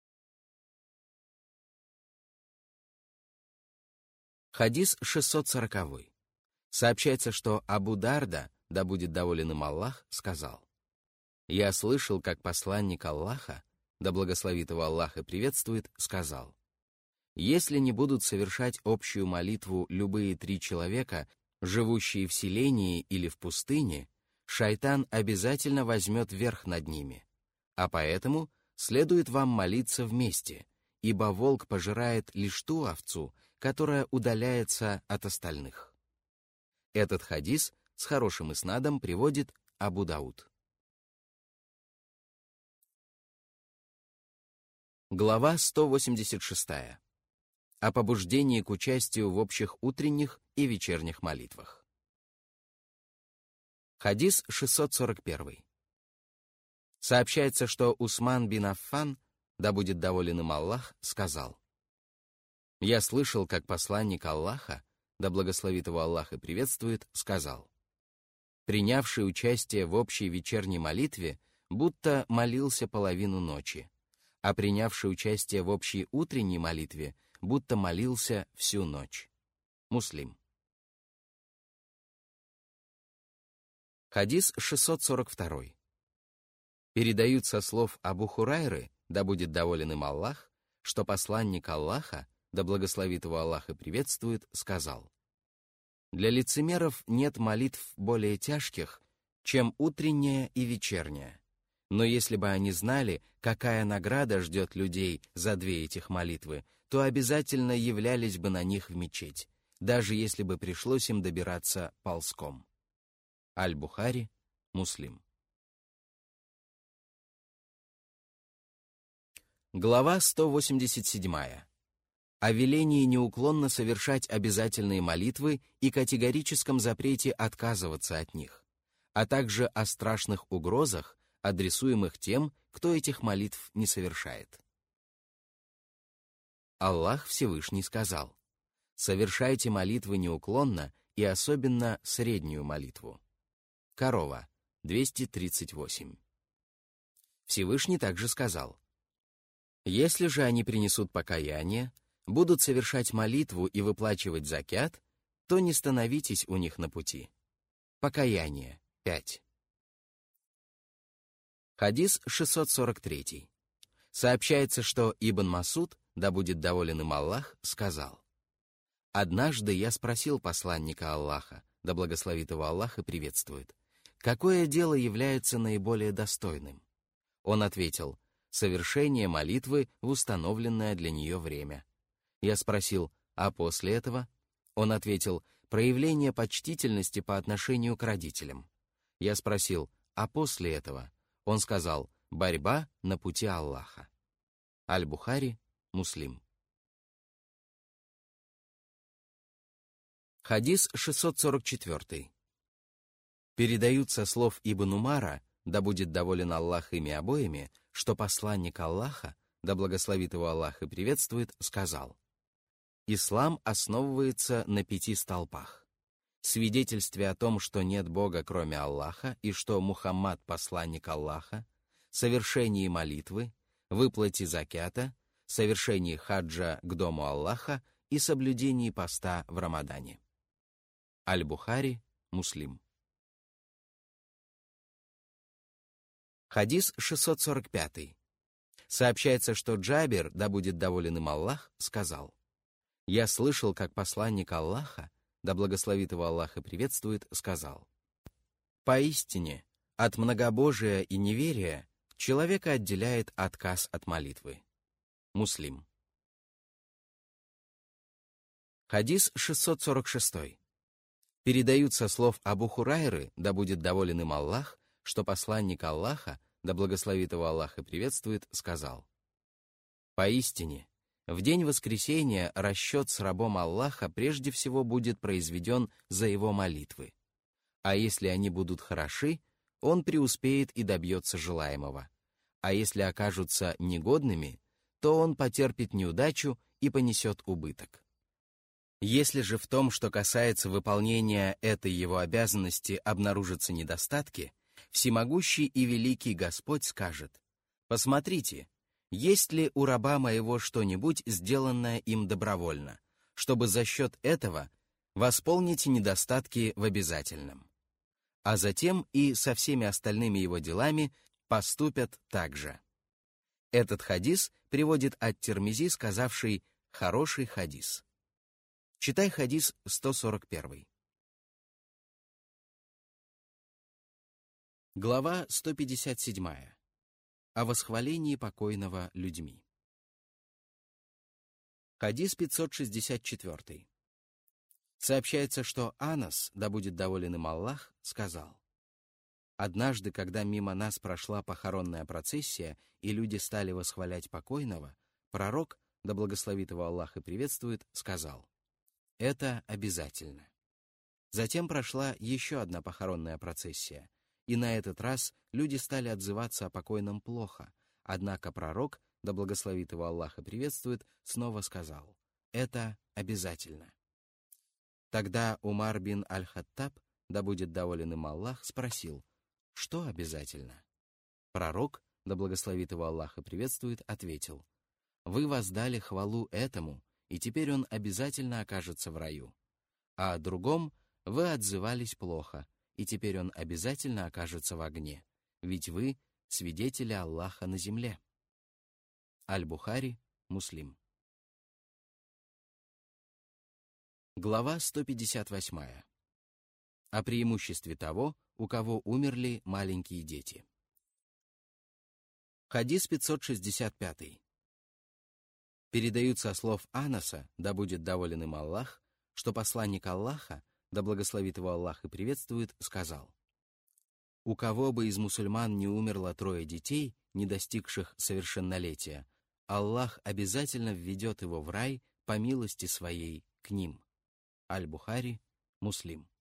Хадис 640. Сообщается, что Абу Дарда, да будет доволен им Аллах, сказал: «Я слышал, как посланник Аллаха, да благословит его Аллах и приветствует, сказал: если не будут совершать общую молитву любые 3 человека, живущие в селении или в пустыне, шайтан обязательно возьмет верх над ними, а поэтому следует вам молиться вместе, ибо волк пожирает лишь ту овцу, которая удаляется от остальных». Этот хадис с хорошим иснадом приводит Абу Дауд. Глава 186. О побуждении к участию в общих утренних и вечерних молитвах. Хадис 641. Сообщается, что Усман бин Аффан, да будет доволен им Аллах, сказал: «Я слышал, как посланник Аллаха, да благословит его Аллах и приветствует, сказал: принявший участие в общей вечерней молитве, будто молился половину ночи, а принявший участие в общей утренней молитве, будто молился всю ночь». Муслим. Хадис 642. Передают со слов Абу Хурайры, да будет доволен им Аллах, что посланник Аллаха, да благословит его Аллах и приветствует, сказал: «Для лицемеров нет молитв более тяжких, чем утренняя и вечерняя. Но если бы они знали, какая награда ждет людей за 2 этих молитвы, то обязательно являлись бы на них в мечеть, даже если бы пришлось им добираться ползком». Аль-Бухари, Муслим. Глава 187. О велении неуклонно совершать обязательные молитвы и категорическом запрете отказываться от них, а также о страшных угрозах, адресуемых тем, кто этих молитв не совершает. Аллах Всевышний сказал: «Совершайте молитвы неуклонно и особенно среднюю молитву». Корова, 238. Всевышний также сказал: «Если же они принесут покаяние, будут совершать молитву и выплачивать закят, то не становитесь у них на пути». Покаяние, 5. Хадис 643. Сообщается, что Ибн Масуд, да будет доволен им Аллах, сказал: «Однажды я спросил посланника Аллаха, да благословит его Аллах и приветствует, какое дело является наиболее достойным?» Он ответил: «Совершение молитвы в установленное для нее время». Я спросил: «А после этого?» Он ответил: «Проявление почтительности по отношению к родителям». Я спросил: «А после этого?» Он сказал: «Борьба на пути Аллаха». Аль-Бухари, Муслим. Хадис 644. Передают со слов Ибн Умара, да будет доволен Аллах ими обоими, что посланник Аллаха, да благословит его Аллах и приветствует, сказал: «Ислам основывается на 5 столпах: свидетельстве о том, что нет Бога, кроме Аллаха, и что Мухаммад — посланник Аллаха, совершении молитвы, выплате закята, совершении хаджа к дому Аллаха и соблюдении поста в Рамадане». Аль-Бухари, Муслим. Хадис 645. Сообщается, что Джабир, да будет доволен им Аллах, сказал: «Я слышал, как посланник Аллаха, да благословит его Аллах и приветствует, сказал: поистине, от многобожия и неверия человека отделяет отказ от молитвы». Муслим. Хадис 646. Передают со слов Абу Хурайры, да будет доволен им Аллах, что посланник Аллаха, да благословит его Аллах и приветствует, сказал: «Поистине, в день воскресения расчет с рабом Аллаха прежде всего будет произведен за его молитвы, а если они будут хороши, он преуспеет и добьется желаемого. А если окажутся негодными, то он потерпит неудачу и понесет убыток. Если же в том, что касается выполнения этой его обязанности, обнаружатся недостатки, всемогущий и великий Господь скажет: «Посмотрите, есть ли у раба моего что-нибудь, сделанное им добровольно, чтобы за счет этого восполнить недостатки в обязательном». А затем и со всеми остальными его делами поступят так же. Этот хадис приводит ат-Тирмизи, сказавший «хороший хадис». Читай хадис 141. Глава 157. О восхвалении покойного людьми. Хадис 564. Сообщается, что Анас, да будет доволен им Аллах, сказал: «Однажды, когда мимо нас прошла похоронная процессия, и люди стали восхвалять покойного, пророк, да благословит его Аллах и приветствует, сказал: это обязательно». Затем прошла еще одна похоронная процессия, и на этот раз люди стали отзываться о покойном плохо, однако пророк, да благословит его Аллах и приветствует, снова сказал: это обязательно. Тогда Умар бин Аль-Хаттаб, да будет доволен им Аллах, спросил: что обязательно? Пророк, да благословит его Аллах и приветствует, ответил: вы воздали хвалу этому, и теперь он обязательно окажется в раю. А о другом вы отзывались плохо, и теперь он обязательно окажется в огне, ведь вы свидетели Аллаха на земле. Аль-Бухари, Муслим. Глава 158. О преимуществе того, у кого умерли маленькие дети. Хадис 565. Передают со слов Анаса, да будет доволен им Аллах, что посланник Аллаха, да благословит его Аллах и приветствует, сказал: «У кого бы из мусульман не умерло 3 детей, не достигших совершеннолетия, Аллах обязательно введет его в рай по милости своей к ним». Аль-Бухари, Муслим.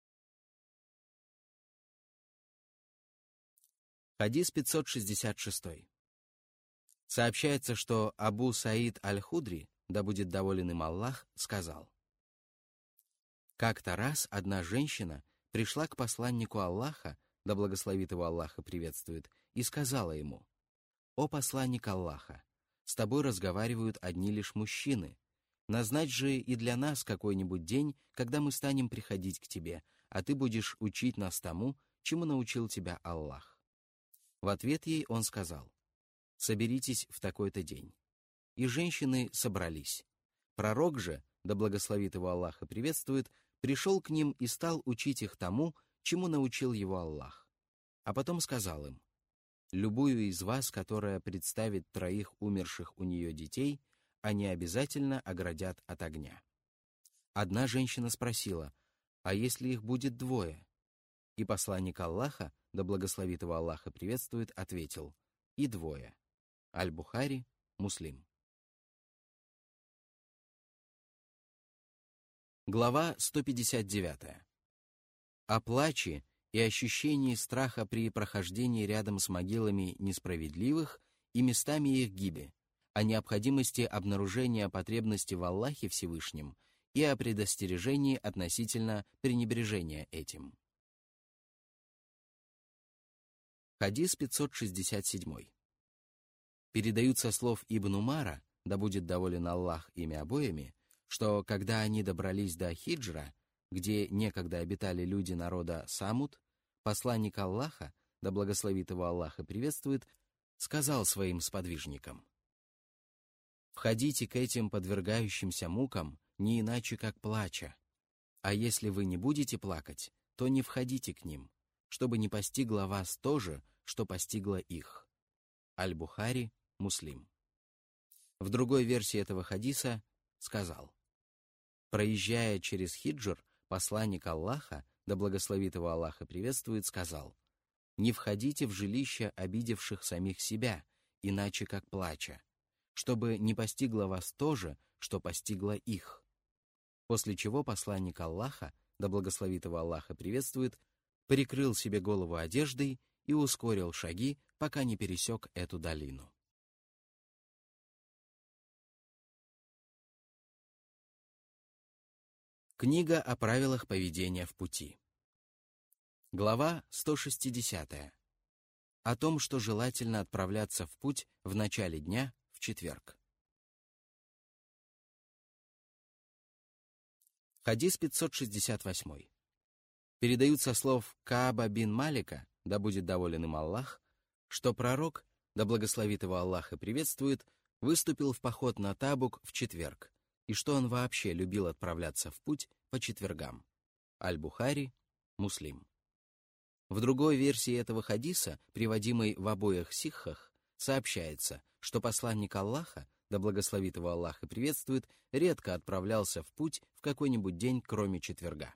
Хадис 566. Сообщается, что Абу Саид Аль-Худри, да будет доволен им Аллах, сказал: как-то раз одна женщина пришла к посланнику Аллаха, да благословит его Аллах и приветствует, и сказала ему: «О посланник Аллаха, с тобой разговаривают одни лишь мужчины. Назначь же и для нас какой-нибудь день, когда мы станем приходить к тебе, а ты будешь учить нас тому, чему научил тебя Аллах». В ответ ей он сказал: «Соберитесь в такой-то день». И женщины собрались. Пророк же, да благословит его Аллах и приветствует, пришел к ним и стал учить их тому, чему научил его Аллах. А потом сказал им: «Любую из вас, которая представит 3 умерших у нее детей, они обязательно оградят от огня». Одна женщина спросила: «А если их будет 2?» И посланник Аллаха, да благословит его Аллах и приветствует, ответил: «И 2». Аль-Бухари, Муслим. Глава 159. О плаче и ощущении страха при прохождении рядом с могилами несправедливых и местами их гибели, о необходимости обнаружения потребности в Аллахе Всевышнем и о предостережении относительно пренебрежения этим. Хадис 567. Передают со слов Ибн Умара, да будет доволен Аллах ими обоими, что когда они добрались до Хиджра, где некогда обитали люди народа Самуд, посланник Аллаха, да благословит его Аллах и приветствует, сказал своим сподвижникам: «Входите к этим подвергающимся мукам не иначе, как плача. А если вы не будете плакать, то не входите к ним, чтобы не постигло вас то же, что постигло их». Аль-Бухари, Муслим. В другой версии этого хадиса сказал: проезжая через Хиджр, посланник Аллаха, да благословит его Аллах и приветствует, сказал: «Не входите в жилища обидевших самих себя, иначе как плача, чтобы не постигло вас то же, что постигло их». После чего посланник Аллаха, да благословит его Аллах и приветствует, прикрыл себе голову одеждой и ускорил шаги, пока не пересек эту долину. Книга о правилах поведения в пути. Глава 160. О том, что желательно отправляться в путь в начале дня в четверг. Хадис 568. Передают со слов Кааба бин Малика, да будет доволен им Аллах, что пророк, да благословит его Аллах и приветствует, выступил в поход на Табук в четверг, и что он вообще любил отправляться в путь по четвергам. Аль-Бухари, Муслим. В другой версии этого хадиса, приводимой в обоих сиххах, сообщается, что посланник Аллаха, да благословит его Аллах и приветствует, редко отправлялся в путь в какой-нибудь день, кроме четверга.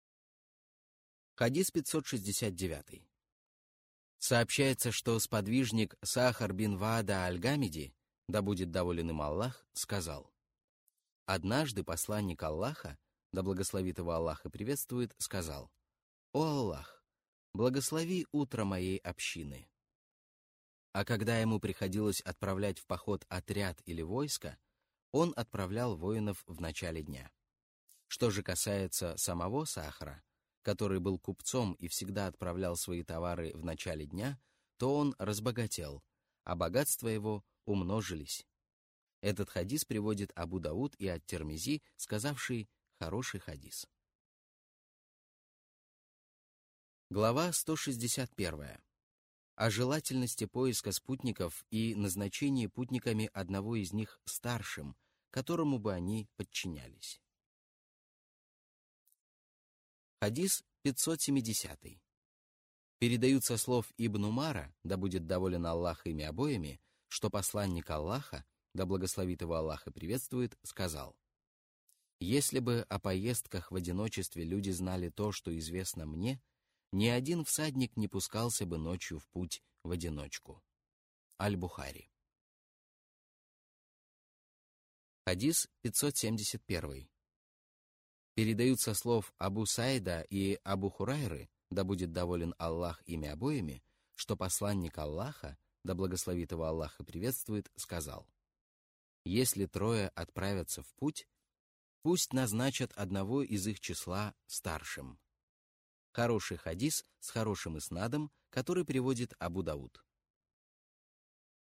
Хадис 569. Сообщается, что сподвижник Сахар бин Ваада аль-Гамиди, да будет доволен им Аллах, сказал: «Однажды посланник Аллаха, да благословит его Аллах и приветствует, сказал: «О Аллах, благослови утро моей общины». А когда ему приходилось отправлять в поход отряд или войско, он отправлял воинов в начале дня. Что же касается самого Сахара, который был купцом и всегда отправлял свои товары в начале дня, то он разбогател, а богатства его умножились. Этот хадис приводит Абу Дауд и ат-Тирмизи, сказавший «хороший хадис». Глава 161. О желательности поиска спутников и назначении путниками одного из них старшим, которому бы они подчинялись. Хадис 570. Передают со слов Ибн Умара, да будет доволен Аллах ими обоими, что посланник Аллаха, да благословит его Аллах и приветствует, сказал: «Если бы о поездках в одиночестве люди знали то, что известно мне, ни один всадник не пускался бы ночью в путь в одиночку». Аль-Бухари. Хадис 571. Передают со слов Абу Саида и Абу Хурайры, да будет доволен Аллах ими обоими, что посланник Аллаха, да благословит его Аллах и приветствует, сказал: «Если трое отправятся в путь, пусть назначат одного из их числа старшим». Хороший хадис с хорошим иснадом, который приводит Абу Дауд.